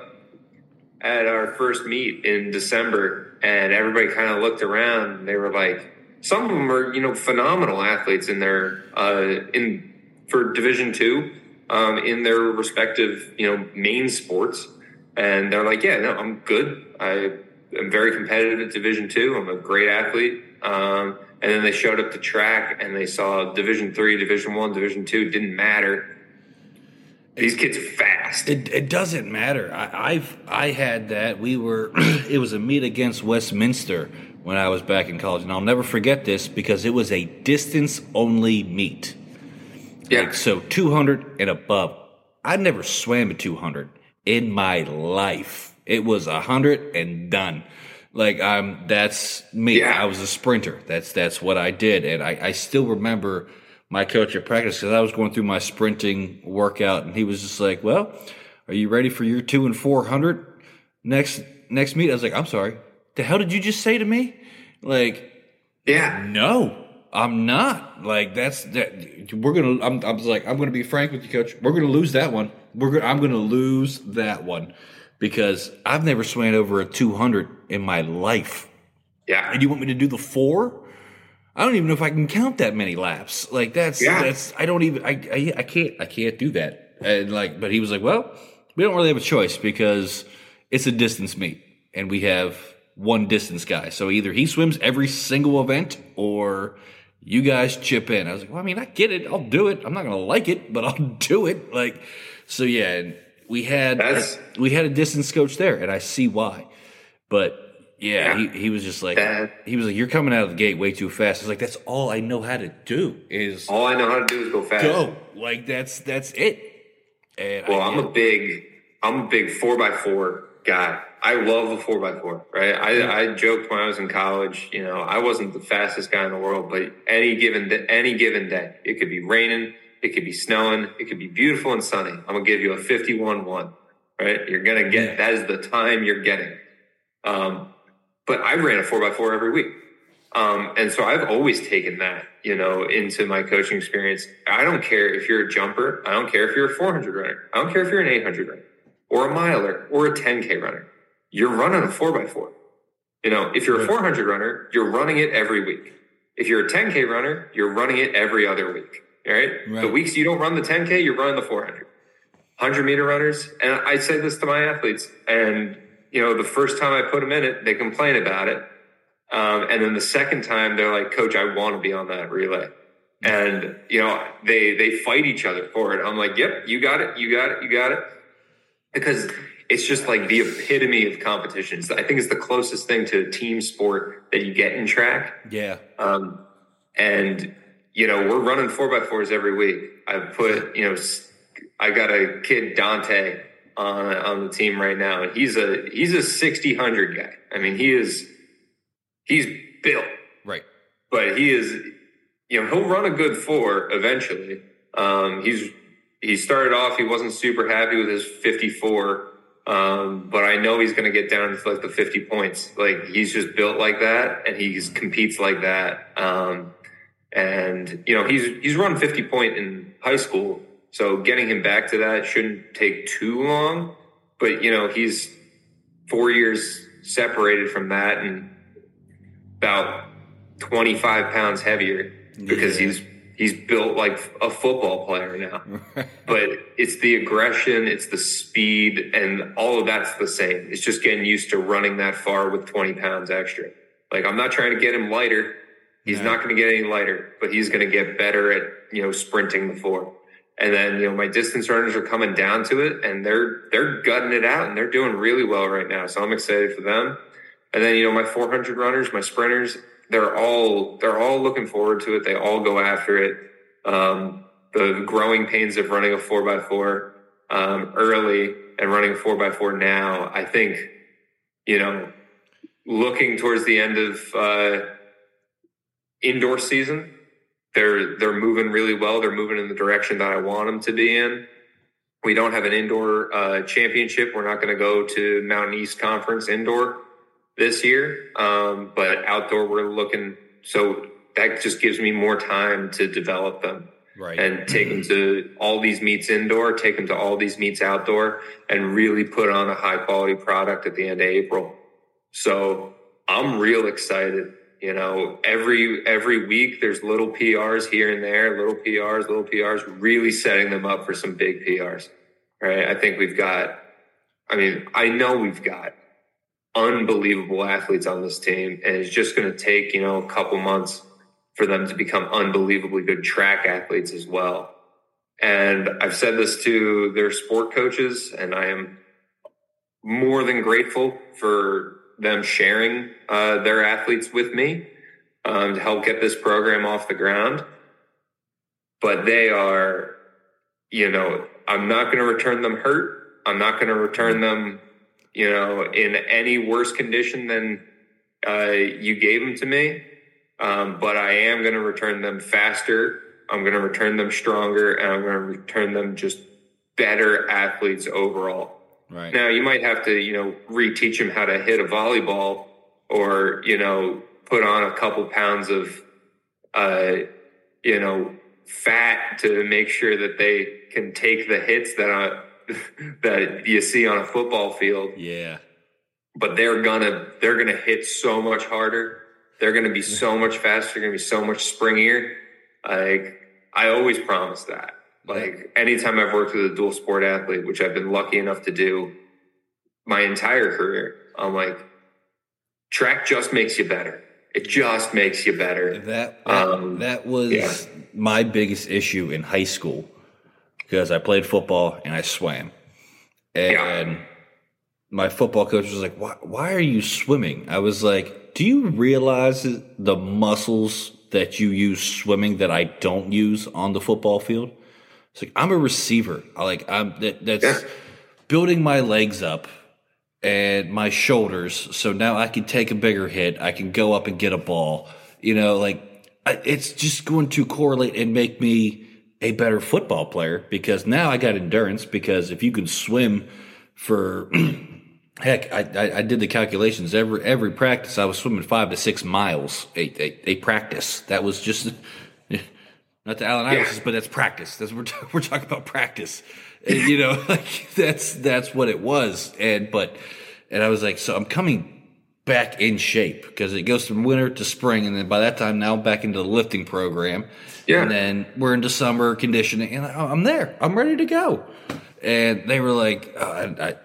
at our first meet in December, and everybody kind of looked around, and they were like, some of them are, you know, phenomenal athletes in their uh, in for Division two, um, in their respective, you know, main sports, and they're like, yeah, no, I'm good. I am very competitive at Division two. I'm a great athlete. Um, and then they showed up to track, and they saw Division three, Division one, Division two didn't matter. These kids are fast. It, it doesn't matter. I, I've I had that. We were it was a meet against Westminster when I was back in college, and I'll never forget this because it was a distance only meet. Yeah. Like, so two hundred and above. I never swam at two hundred in my life. It was one hundred and done. Like I'm that's me. Yeah. I was a sprinter. That's that's what I did, and I, I still remember my coach at practice, because I was going through my sprinting workout, and he was just like, well, are you ready for your two and four hundred next next meet? I was like, I'm sorry, the hell did you just say to me? Like, Yeah. no, I'm not. Like, that's that. We're gonna. I'm. I was like, I'm gonna be frank with you, coach. We're gonna lose that one. We're gonna. I'm gonna lose that one because I've never swam over a two hundred in my life. Yeah. And you want me to do the four? I don't even know if I can count that many laps. Like that's Yeah. that's I don't even I, I I can't I can't do that. And like, but he was like, well, we don't really have a choice because it's a distance meet and we have one distance guy. So either he swims every single event or you guys chip in. I was like, well, I mean, I get it. I'll do it. I'm not gonna like it, but I'll do it. Like, so yeah. And we had That's- we had a distance coach there, and I see why. But yeah, Yeah. He, he was just like, That- he was like, you're coming out of the gate way too fast. I was like, that's all I know how to do is All I know how to do is go fast. go. Like that's that's it. And Well, I I'm a big, I'm a big four by four guy. I love a four by four, right? I, I joked when I was in college, you know, I wasn't the fastest guy in the world, but any given day, any given day, it could be raining, it could be snowing, it could be beautiful and sunny. I'm gonna give you a fifty-one one, right? You're gonna get Yeah. that is the time you're getting. Um, but I ran a four by four every week. Um, and so I've always taken that, you know, into my coaching experience. I don't care if you're a jumper. I don't care if you're a four hundred runner. I don't care if you're an eight hundred runner or a miler or a ten K runner. You're running a four by four. You know, if you're a four hundred runner, you're running it every week. If you're a ten K runner, you're running it every other week. All right. Right. The weeks you don't run the ten K, you're running the four hundred. one hundred meter runners. And I say this to my athletes, and you know, the first time I put them in it, they complain about it. Um, and then the second time they're like, coach, I want to be on that relay. And, you know, they, they fight each other for it. I'm like, yep, you got it. You got it. You got it. Because it's just like the epitome of competitions. I think it's the closest thing to a team sport that you get in track. yeah. Um, and, you know, we're running four by fours every week. I've put, you know, I got a kid, Dante, on on the team right now, and he's a he's a sixty hundred guy. I mean, he is he's built right, but he is, you know, he'll run a good four eventually. Um, he's he started off, he wasn't super happy with his fifty-four, um, but I know he's going to get down to like the fifty points. Like he's just built like that, and he competes like that. Um, and you know, he's he's run fifty point in high school. So getting him back to that shouldn't take too long, but you know, he's four years separated from that and about twenty-five pounds heavier because yeah. he's, he's built like a football player now, but it's the aggression, it's the speed, and all of that's the same. It's just getting used to running that far with twenty pounds extra. Like I'm not trying to get him lighter. He's no. not going to get any lighter, but he's going to get better at, you know, sprinting the four. And then, you know, my distance runners are coming down to it, and they're they're gutting it out, and they're doing really well right now. So I'm excited for them. And then, you know, my four hundred runners, my sprinters, they're all they're all looking forward to it. They all go after it. Um, the growing pains of running a four by four um, early and running a four by four now, I think, you know, looking towards the end of uh, indoor season, They're they're moving really well. They're moving in the direction that I want them to be in. We don't have an indoor uh, championship. We're not going to go to Mountain East Conference indoor this year, um, but outdoor we're looking. So that just gives me more time to develop them, right? And take them to all these meets indoor, take them to all these meets outdoor, and really put on a high quality product at the end of April. So I'm real excited. You know, every every week there's little P Rs here and there, little P Rs, little P Rs, really setting them up for some big P Rs, right? I think we've got, I mean, I know we've got unbelievable athletes on this team, and it's just going to take, you know, a couple months for them to become unbelievably good track athletes as well. And I've said this to their sport coaches, and I am more than grateful for them sharing uh, their athletes with me um, to help get this program off the ground. But they are, you know, I'm not going to return them hurt. I'm not going to return them, you know, in any worse condition than uh, you gave them to me. Um, but I am going to return them faster. I'm going to return them stronger, and I'm going to return them just better athletes overall. Right. Now, you might have to, you know, reteach them how to hit a volleyball, or, you know, put on a couple pounds of, uh, you know, fat to make sure that they can take the hits that uh, that you see on a football field. Yeah. But they're gonna they're gonna hit so much harder. They're gonna be so much faster. They're gonna be so much springier. Like I always promise that. Like anytime I've worked with a dual sport athlete, which I've been lucky enough to do my entire career, I'm like, track just makes you better. It just makes you better. That that, um, that was yeah. my biggest issue in high school, because I played football and I swam. And yeah. my football coach was like, why, why are you swimming? I was like, do you realize the muscles that you use swimming that I don't use on the football field? It's like, I'm a receiver. I like I'm that, that's yeah. building my legs up and my shoulders, so now I can take a bigger hit. I can go up and get a ball. You know, like I, it's just going to correlate and make me a better football player, because now I got endurance. Because if you can swim for heck, I, I, I did the calculations. Every every practice, I was swimming five to six miles a a, a practice. That was just. Not the Allen Iverson, yeah. but that's practice. That's we're we're talking about practice, and, you know, like that's that's what it was. And but and I was like, so I'm coming back in shape, because it goes from winter to spring, and then by that time now I'm back into the lifting program. Yeah, and then we're into summer conditioning, and I'm there. I'm ready to go. And they were like, oh, I,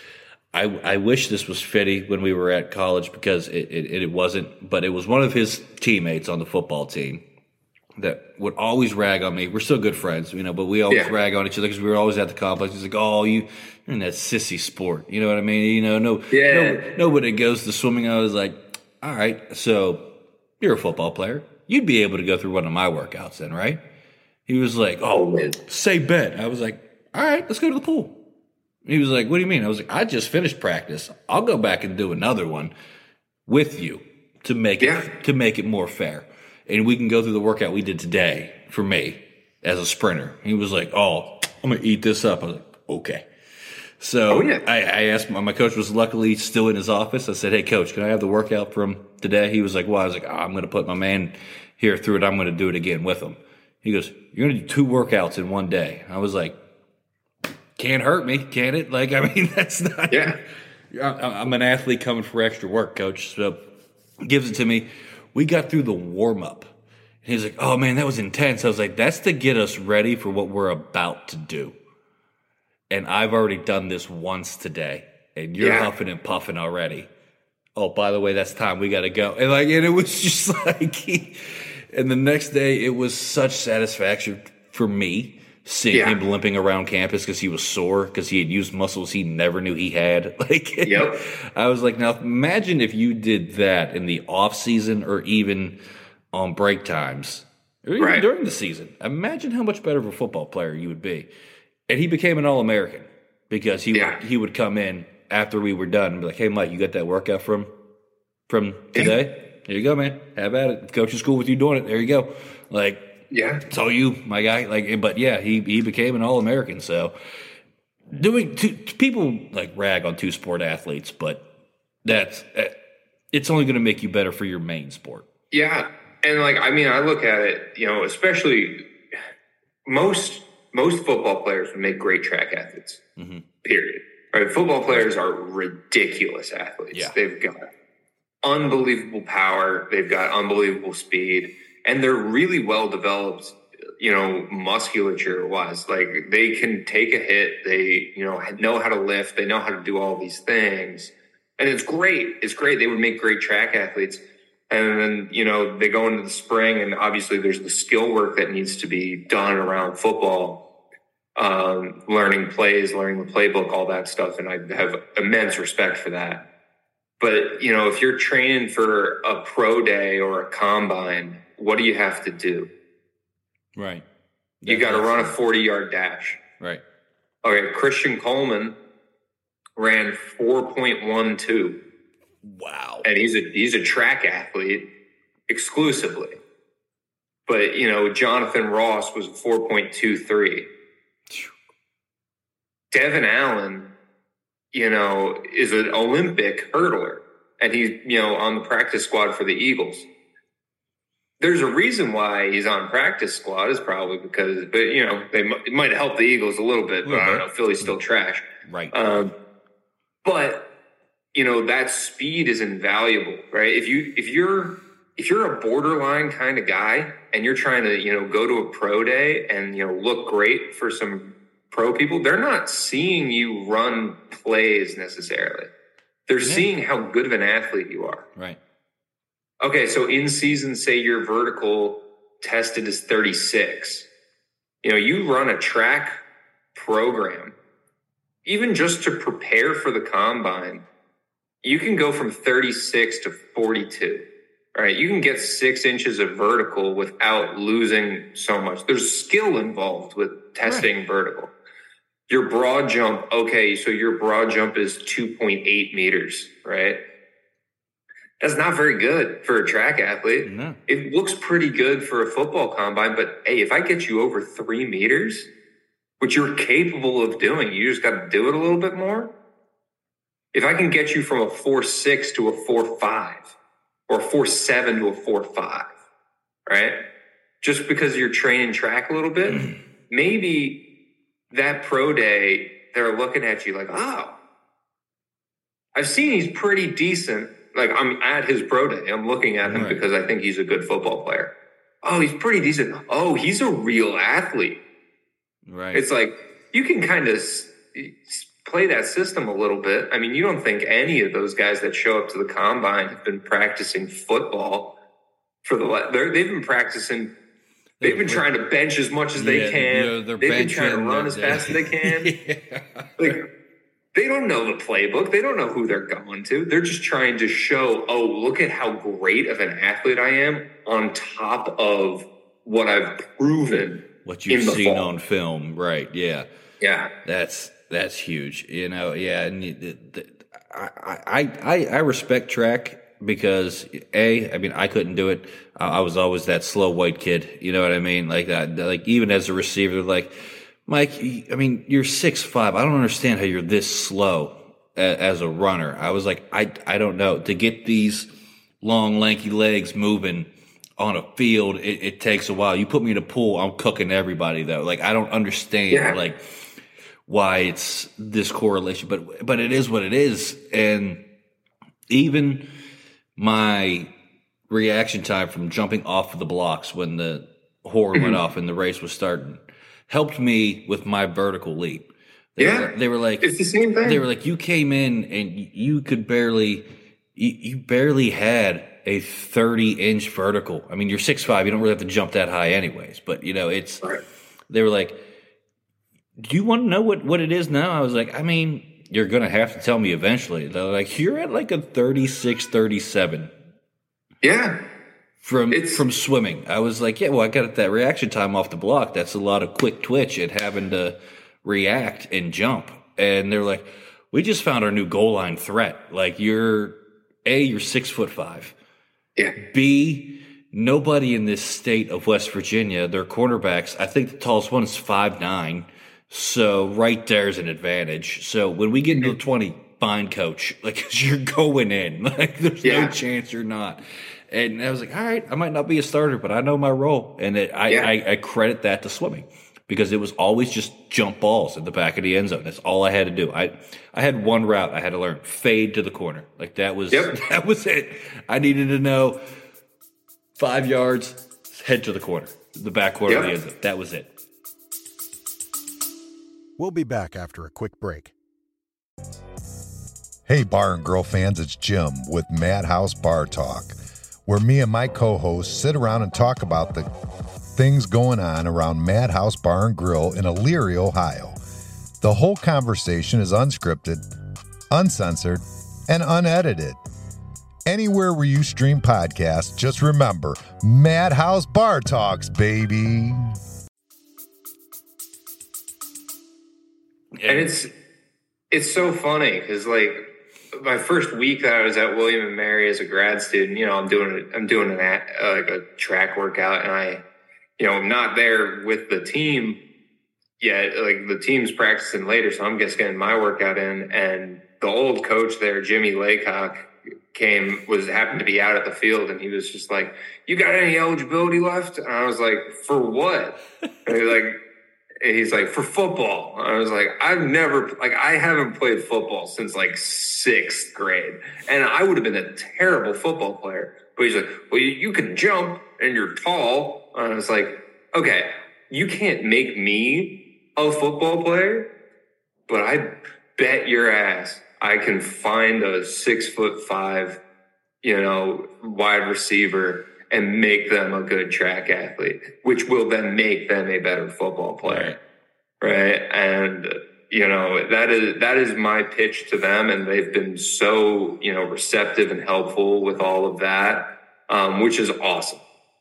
I I wish this was Fitty when we were at college, because it, it it wasn't. But it was one of his teammates on the football team that would always rag on me. We're still good friends, you know, but we always yeah. rag on each other because we were always at the complex. He's like, oh, you, you're in that sissy sport. You know what I mean? You know, no, yeah. no, nobody goes to swimming. I was like, all right, so you're a football player. You'd be able to go through one of my workouts then, right? He was like, oh, say bet. I was like, all right, let's go to the pool. He was like, what do you mean? I was like, I just finished practice. I'll go back and do another one with you to make yeah. it to make it more fair. And we can go through the workout we did today for me as a sprinter. He was like, oh, I'm going to eat this up. I was like, okay. So oh, yeah. I, I asked my, my coach was luckily still in his office. I said, hey, coach, can I have the workout from today? He was like, well, I was like, oh, I'm going to put my man here through it. I'm going to do it again with him. He goes, you're going to do two workouts in one day. I was like, can't hurt me, can it? Like, I mean, that's not. Yeah. I'm an athlete coming for extra work, coach. So gives it to me. We got through the warm up. He's like, oh, man, that was intense. I was like, that's to get us ready for what we're about to do. And I've already done this once today, and you're yeah. huffing and puffing already. Oh, by the way, that's time. We got to go. And like, and it was just like, he, and the next day, it was such satisfaction for me seeing yeah. him limping around campus because he was sore because he had used muscles he never knew he had. Like, yep. I was like, now imagine if you did that in the off season or even on break times or even right. during the season. Imagine how much better of a football player you would be. And he became an All-American because he yeah. would, he would come in after we were done and be like, hey, Mike, you got that workout from from today? Yeah. Here you go, man. Have at it. Coach in school with you doing it. There you go. Like, yeah, it's all you, my guy. Like, but yeah, he he became an All-American. So doing two, people like rag on two sport athletes, but that's it's only going to make you better for your main sport. Yeah, and like I mean, I look at it, you know, especially most most football players would make great track athletes. Mm-hmm. Period. Right? Football players are ridiculous athletes. Yeah. They've got unbelievable power. They've got unbelievable speed. And they're really well developed, you know, musculature wise. Like they can take a hit. They, you know, know how to lift. They know how to do all these things. And it's great. It's great. They would make great track athletes. And then, you know, they go into the spring and obviously there's the skill work that needs to be done around football, um, learning plays, learning the playbook, all that stuff. And I have immense respect for that. But, you know, if you're training for a pro day or a combine, what do you have to do? Right. You got to run a forty-yard dash. Right. Okay, Christian Coleman ran four point one two. Wow. And he's a he's a track athlete exclusively. But, you know, Jonathan Ross was four point two three. Devin Allen, you know, is an Olympic hurdler. And he's, you know, on the practice squad for the Eagles. There's a reason why he's on practice squad is probably because, but you know, they m- it might help the Eagles a little bit, but I don't know. Philly's still trash, right? Um, but you know that speed is invaluable, right? If you if you're if you're a borderline kind of guy and you're trying to you know go to a pro day and you know look great for some pro people, they're not seeing you run plays necessarily. They're yeah. seeing how good of an athlete you are, right? Okay, so in season, say your vertical tested is thirty-six. You know, you run a track program, even just to prepare for the combine, you can go from thirty-six to forty-two, right? You can get six inches of vertical without losing so much. There's skill involved with testing right. vertical. Your broad jump, okay, so your broad jump is two point eight meters, right? That's not very good for a track athlete. No. It looks pretty good for a football combine, but hey, if I get you over three meters, which you're capable of doing, you just got to do it a little bit more. If I can get you from a four six to a four five or a four seven to a four five, right? Just because you're training track a little bit, maybe that pro day, they're looking at you like, oh, I've seen he's pretty decent. Like, I'm at his pro day. I'm looking at him right. because I think he's a good football player. Oh, he's pretty decent. Oh, he's a real athlete. Right. It's like, you can kind of play that system a little bit. I mean, you don't think any of those guys that show up to the combine have been practicing football for the, they're, they've been practicing, they've been trying to bench as much as they yeah, can. You know, they've been trying to run as fast as they can. yeah. Like, they don't know the playbook. They don't know who they're going to. They're just trying to show, oh, look at how great of an athlete I am on top of what I've proven. What you've in the seen fall. on film. Right, yeah. Yeah. That's that's huge. You know, yeah. And you, the, the, I, I I respect track because a I mean I couldn't do it. I, I was always that slow white kid. You know what I mean? Like that. Like even as a receiver, like Mike. I mean, you're six five. I don't understand how you're this slow a, as a runner. I was like, I I don't know. To get these long lanky legs moving on a field, it, it takes a while. You put me in a pool, I'm cooking everybody though. Like I don't understand yeah. like why it's this correlation, but but it is what it is. And even my reaction time from jumping off of the blocks when the horn went off and the race was starting helped me with my vertical leap. They yeah, were, they were like, it's the same thing. They were like, you came in and you could barely, you, you barely had a thirty inch vertical. I mean, you're six five. You don't really have to jump that high anyways. But, you know, it's right. They were like, do you want to know what, what it is now? I was like, I mean, you're going to have to tell me eventually. They're like, you're at like a thirty-six, thirty-seven. Yeah. From it's, from swimming. I was like, yeah, well, I got that reaction time off the block. That's a lot of quick twitch and having to react and jump. And they're like, we just found our new goal line threat. Like, you're, A, you're six foot five. Yeah. B, nobody in this state of West Virginia, their cornerbacks, I think the tallest one is five nine. So right there's an advantage. So when we get into the twenty, fine, coach. Like, you're going in. Like, there's yeah. no chance you're not. And I was like, all right, I might not be a starter, but I know my role. And it, I, yeah. I, I credit that to swimming because it was always just jump balls at the back of the end zone. That's all I had to do. I I had one route I had to learn, fade to the corner. Like that was yep. that was it. I needed to know five yards, head to the corner, the back corner yep. of the end zone. That was it. We'll be back after a quick break. Hey, Bar and Grill fans, it's Jim with Madhouse Bar Talk, where me and my co-hosts sit around and talk about the things going on around Madhouse Bar and Grill in Elyria, Ohio. The whole conversation is unscripted, uncensored, and unedited. Anywhere where you stream podcasts, just remember, Madhouse Bar Talks, baby. And it's it's so funny because, like, my first week that I was at William and Mary as a grad student, you know, I'm doing I'm doing an uh, like a track workout, and I, you know, I'm not there with the team yet. Like the team's practicing later, so I'm just getting my workout in. And the old coach there, Jimmy Laycock, came was happened to be out at the field, and he was just like, "You got any eligibility left?" And I was like, "For what?" And he's like. He's like, for football. I was like, I've never, like, I haven't played football since like sixth grade. And I would have been a terrible football player. But he's like, well, you, you can jump and you're tall. And I was like, okay, you can't make me a football player, but I bet your ass I can find a six foot five, you know, wide receiver and make them a good track athlete, which will then make them a better football player. Right. And, you know, that is, that is my pitch to them. And they've been so, you know, receptive and helpful with all of that, um, which is awesome.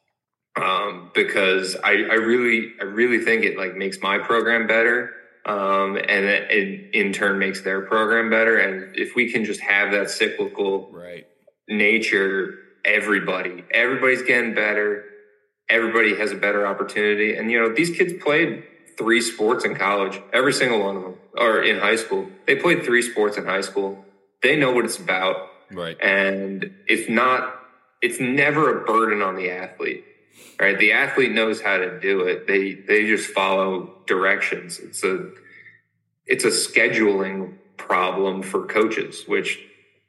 Um, because I, I really, I really think it like makes my program better. Um, and it, it in turn makes their program better. And if we can just have that cyclical right. nature, everybody, everybody's getting better. Everybody has a better opportunity. And, you know, these kids played three sports in college, every single one of them, or in high school. They played three sports in high school. They know what it's about. Right. And if not, it's never a burden on the athlete, right? The athlete knows how to do it. They, they just follow directions. It's a, it's a scheduling problem for coaches, which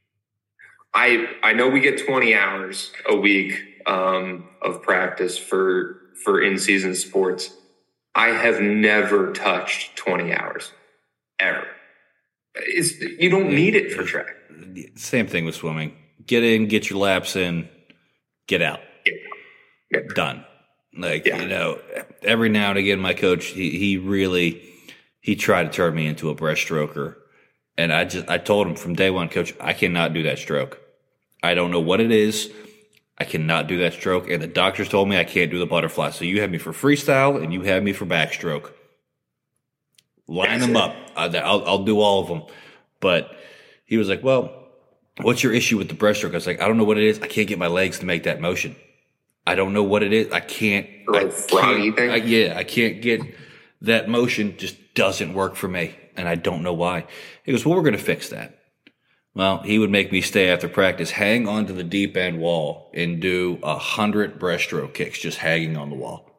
I I know we get twenty hours a week um, of practice for for in-season sports. I have never touched twenty hours, ever. It's, you don't need it for track. Same thing with swimming. Get in, get your laps in, get out. Yeah. Yeah. Done. Like, yeah. you know, every now and again, my coach, he, he really, he tried to turn me into a breaststroker. And I just, I told him from day one, Coach, I cannot do that stroke. I don't know what it is. I cannot do that stroke. And the doctors told me I can't do the butterfly. So you have me for freestyle and you have me for backstroke. line them up. I'll, I'll do all of them. But he was like, well, what's your issue with the breaststroke? I was like, I don't know what it is. I can't get my legs to make that motion. I don't know what it is. I can't. Like I froggy can't, thing? I, yeah, I can't get that motion. Just doesn't work for me. And I don't know why. He goes, well, we're going to fix that. Well, he would make me stay after practice, hang onto the deep end wall and do a hundred breaststroke kicks just hanging on the wall.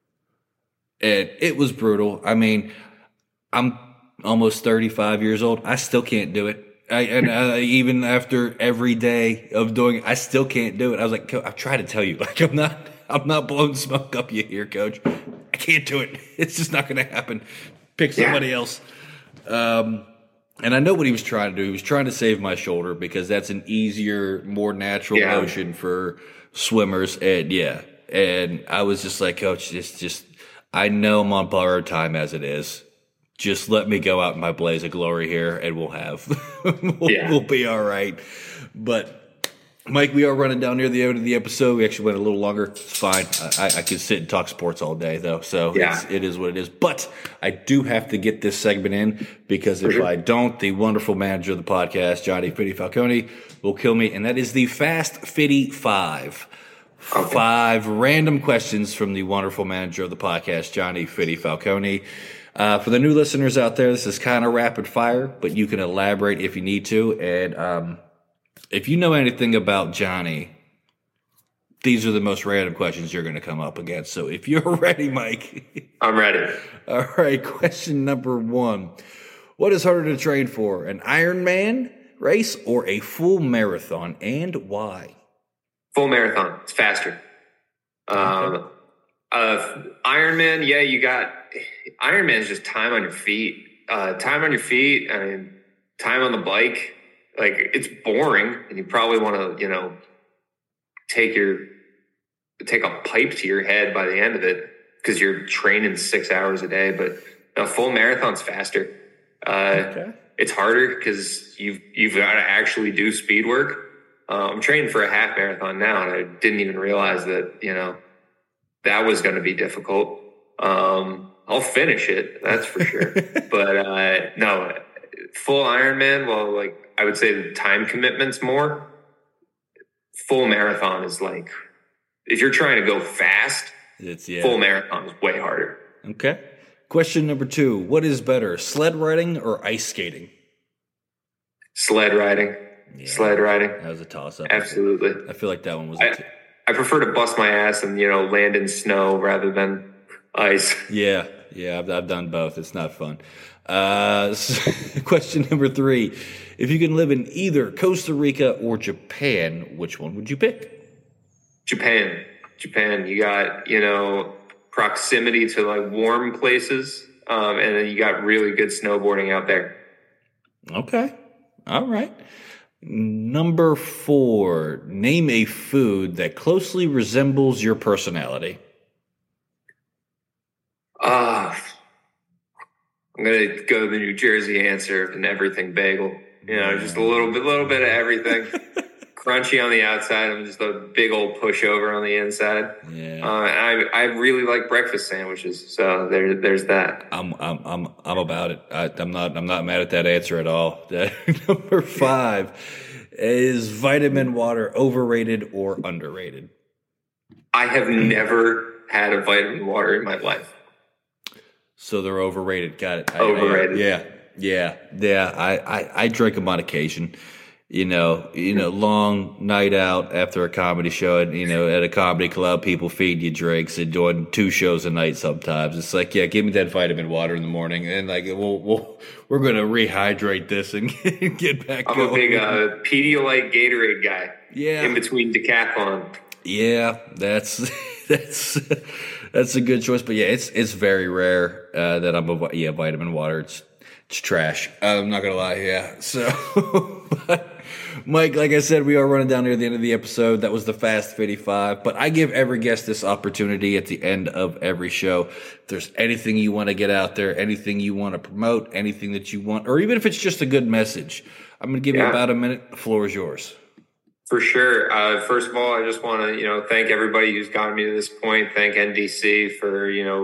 And it was brutal. I mean, I'm almost thirty-five years old. I still can't do it. I, and uh, even after every day of doing it, I still can't do it. I was like, I've tried to tell you, like, I'm not, I'm not blowing smoke up you here, coach. I can't do it. It's just not going to happen. Pick somebody yeah. else. Um, and I know what he was trying to do. He was trying to save my shoulder because that's an easier, more natural yeah. motion for swimmers. And yeah, and I was just like, coach, it's just, I know I'm on borrowed time as it is. Just let me go out in my blaze of glory here, and we'll have we'll, yeah. we'll be all right. But Mike, we are running down near the end of the episode. We actually went a little longer. It's fine. I, I could sit and talk sports all day, though, so yeah. it's, it is what it is. But I do have to get this segment in because if sure. I don't, the wonderful manager of the podcast, Johnny Fitty Falcone, will kill me, and that is the Fast Fitty Five. Okay. Five random questions from the wonderful manager of the podcast, Johnny Fitty Falcone. Uh, for the new listeners out there, this is kind of rapid fire, but you can elaborate if you need to. And um, if you know anything about Johnny, these are the most random questions you're going to come up against. So if you're ready, Mike. I'm ready. All right. Question number one. What is harder to train for, an Ironman race or a full marathon, and why? Full marathon. It's faster. Um, uh, Ironman, yeah, you got... Ironman is just time on your feet. Uh, time on your feet, I mean, time on the bike. Like, it's boring, and you probably want to, you know, take your take a pipe to your head by the end of it because you're training six hours a day. But a full marathon's faster. Uh, okay. It's harder because you've you've got to actually do speed work. Uh, I'm training for a half marathon now, and I didn't even realize that, you know, that was going to be difficult. Um, I'll finish it, that's for sure. But uh, no, full Ironman, well, like I would say the time commitment's more. Full marathon is like, if you're trying to go fast, it's yeah. full marathon is way harder. Okay. Question number two. What is better, sled riding or ice skating? Sled riding. Yeah. Sled riding. That was a toss-up. Absolutely. I feel, I feel like that one was I, a t- I prefer to bust my ass and, you know, land in snow rather than ice. Yeah, yeah, I've, I've done both. It's not fun. Uh, so question number three. If you can live in either Costa Rica or Japan, which one would you pick? Japan. Japan. You got, you know, proximity to like warm places, um, and then you got really good snowboarding out there. Okay. All right. Number four. Name a food that closely resembles your personality. Ah, uh, I'm gonna go the New Jersey answer and everything bagel. You know, just a little bit, little bit of everything. Crunchy on the outside, and just a big old pushover on the inside. Yeah, uh, I I really like breakfast sandwiches, so there there's that. I'm I'm I'm I'm about it. I, I'm not I'm not mad at that answer at all. Number five is vitamin water overrated or underrated? I have never had a vitamin water in my life. So they're overrated. Got it. I, overrated. I, yeah, yeah, yeah. I, I, I drink them on occasion. You know, you know, long night out after a comedy show, and you know, at a comedy club, people feed you drinks and doing two shows a night. Sometimes it's like, yeah, give me that vitamin water in the morning, and like, we'll, we'll we're gonna rehydrate this and get back. I'm going. a big uh, Pedialyte Gatorade guy. Yeah, in between decathlon. Yeah, that's that's. That's a good choice, but yeah, it's it's very rare uh, that I'm a yeah vitamin water. It's it's trash. I'm not gonna lie, yeah. So, but Mike, like I said, we are running down near the end of the episode. That was the Fast fifty-five, but I give every guest this opportunity at the end of every show. If there's anything you want to get out there, anything you want to promote, anything that you want, or even if it's just a good message, I'm gonna give yeah. you about a minute. The floor is yours. For sure. Uh, first of all, I just want to, you know, thank everybody who's gotten me to this point. Thank N D C for, you know,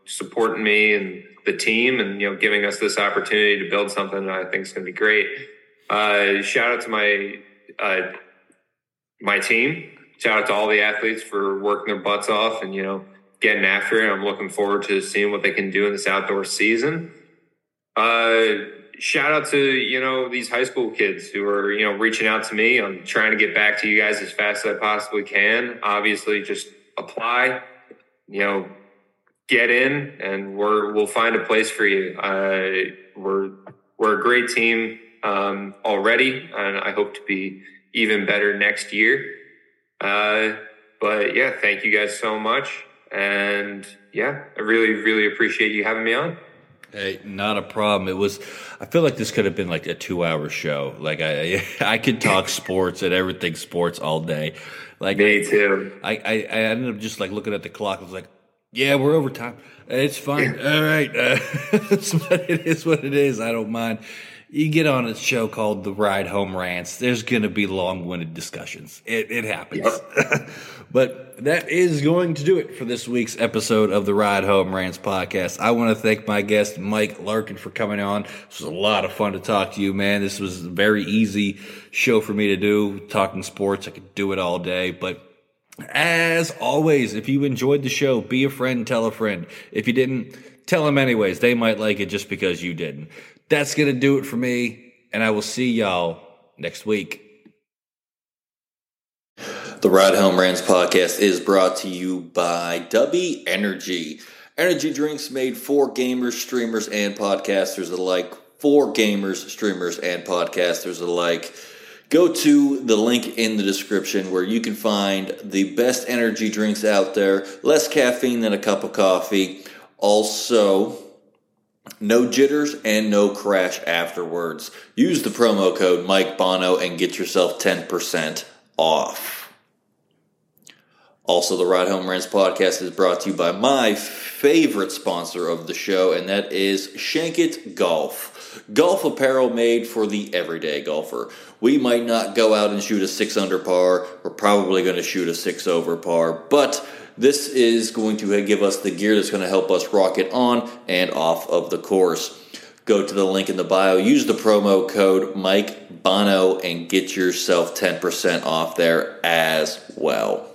supporting me and the team and, you know, giving us this opportunity to build something that I think is going to be great. Uh, shout out to my, uh, my team. Shout out to all the athletes for working their butts off and, you know, getting after it. I'm looking forward to seeing what they can do in this outdoor season. Uh, shout out to, you know, these high school kids who are, you know, reaching out to me. I'm trying to get back to you guys as fast as I possibly can. Obviously, just apply, you know, get in, and we're, we'll find a place for you. Uh, we're, we're a great team um, already, and I hope to be even better next year. Uh, but yeah, thank you guys so much. And yeah, I really, really appreciate you having me on. Hey, not a problem. It was, I feel like this could have been like a two hour show. Like I, I could talk sports and everything sports all day. Like me too. I, I, I ended up just like looking at the clock. I was like, yeah, we're over time. It's fine. All right. Uh, it is what it is. I don't mind. You get on a show called The Ride Home Rants, there's going to be long-winded discussions. It, it happens. Yep. But that is going to do it for this week's episode of the Ride Home Rants podcast. I want to thank my guest, Mike Larkin, for coming on. This was a lot of fun to talk to you, man. This was a very easy show for me to do. Talking sports, I could do it all day. But as always, if you enjoyed the show, be a friend, tell a friend. If you didn't, tell them anyways. They might like it just because you didn't. That's going to do it for me, and I will see y'all next week. The Ride Home Rants podcast is brought to you by Dubby Energy. Energy drinks made for gamers, streamers, and podcasters alike. For gamers, streamers, and podcasters alike. Go to the link in the description where you can find the best energy drinks out there. Less caffeine than a cup of coffee. Also, no jitters and no crash afterwards. Use the promo code Mike Bono and get yourself ten percent off. Also, the Ride Home Rants podcast is brought to you by my favorite sponsor of the show, and that is Shankit Golf. Golf apparel made for the everyday golfer. We might not go out and shoot a six under par. We're probably going to shoot a six over par, but this is going to give us the gear that's going to help us rocket on and off of the course. Go to the link in the bio, use the promo code Mike Bono, and get yourself ten percent off there as well.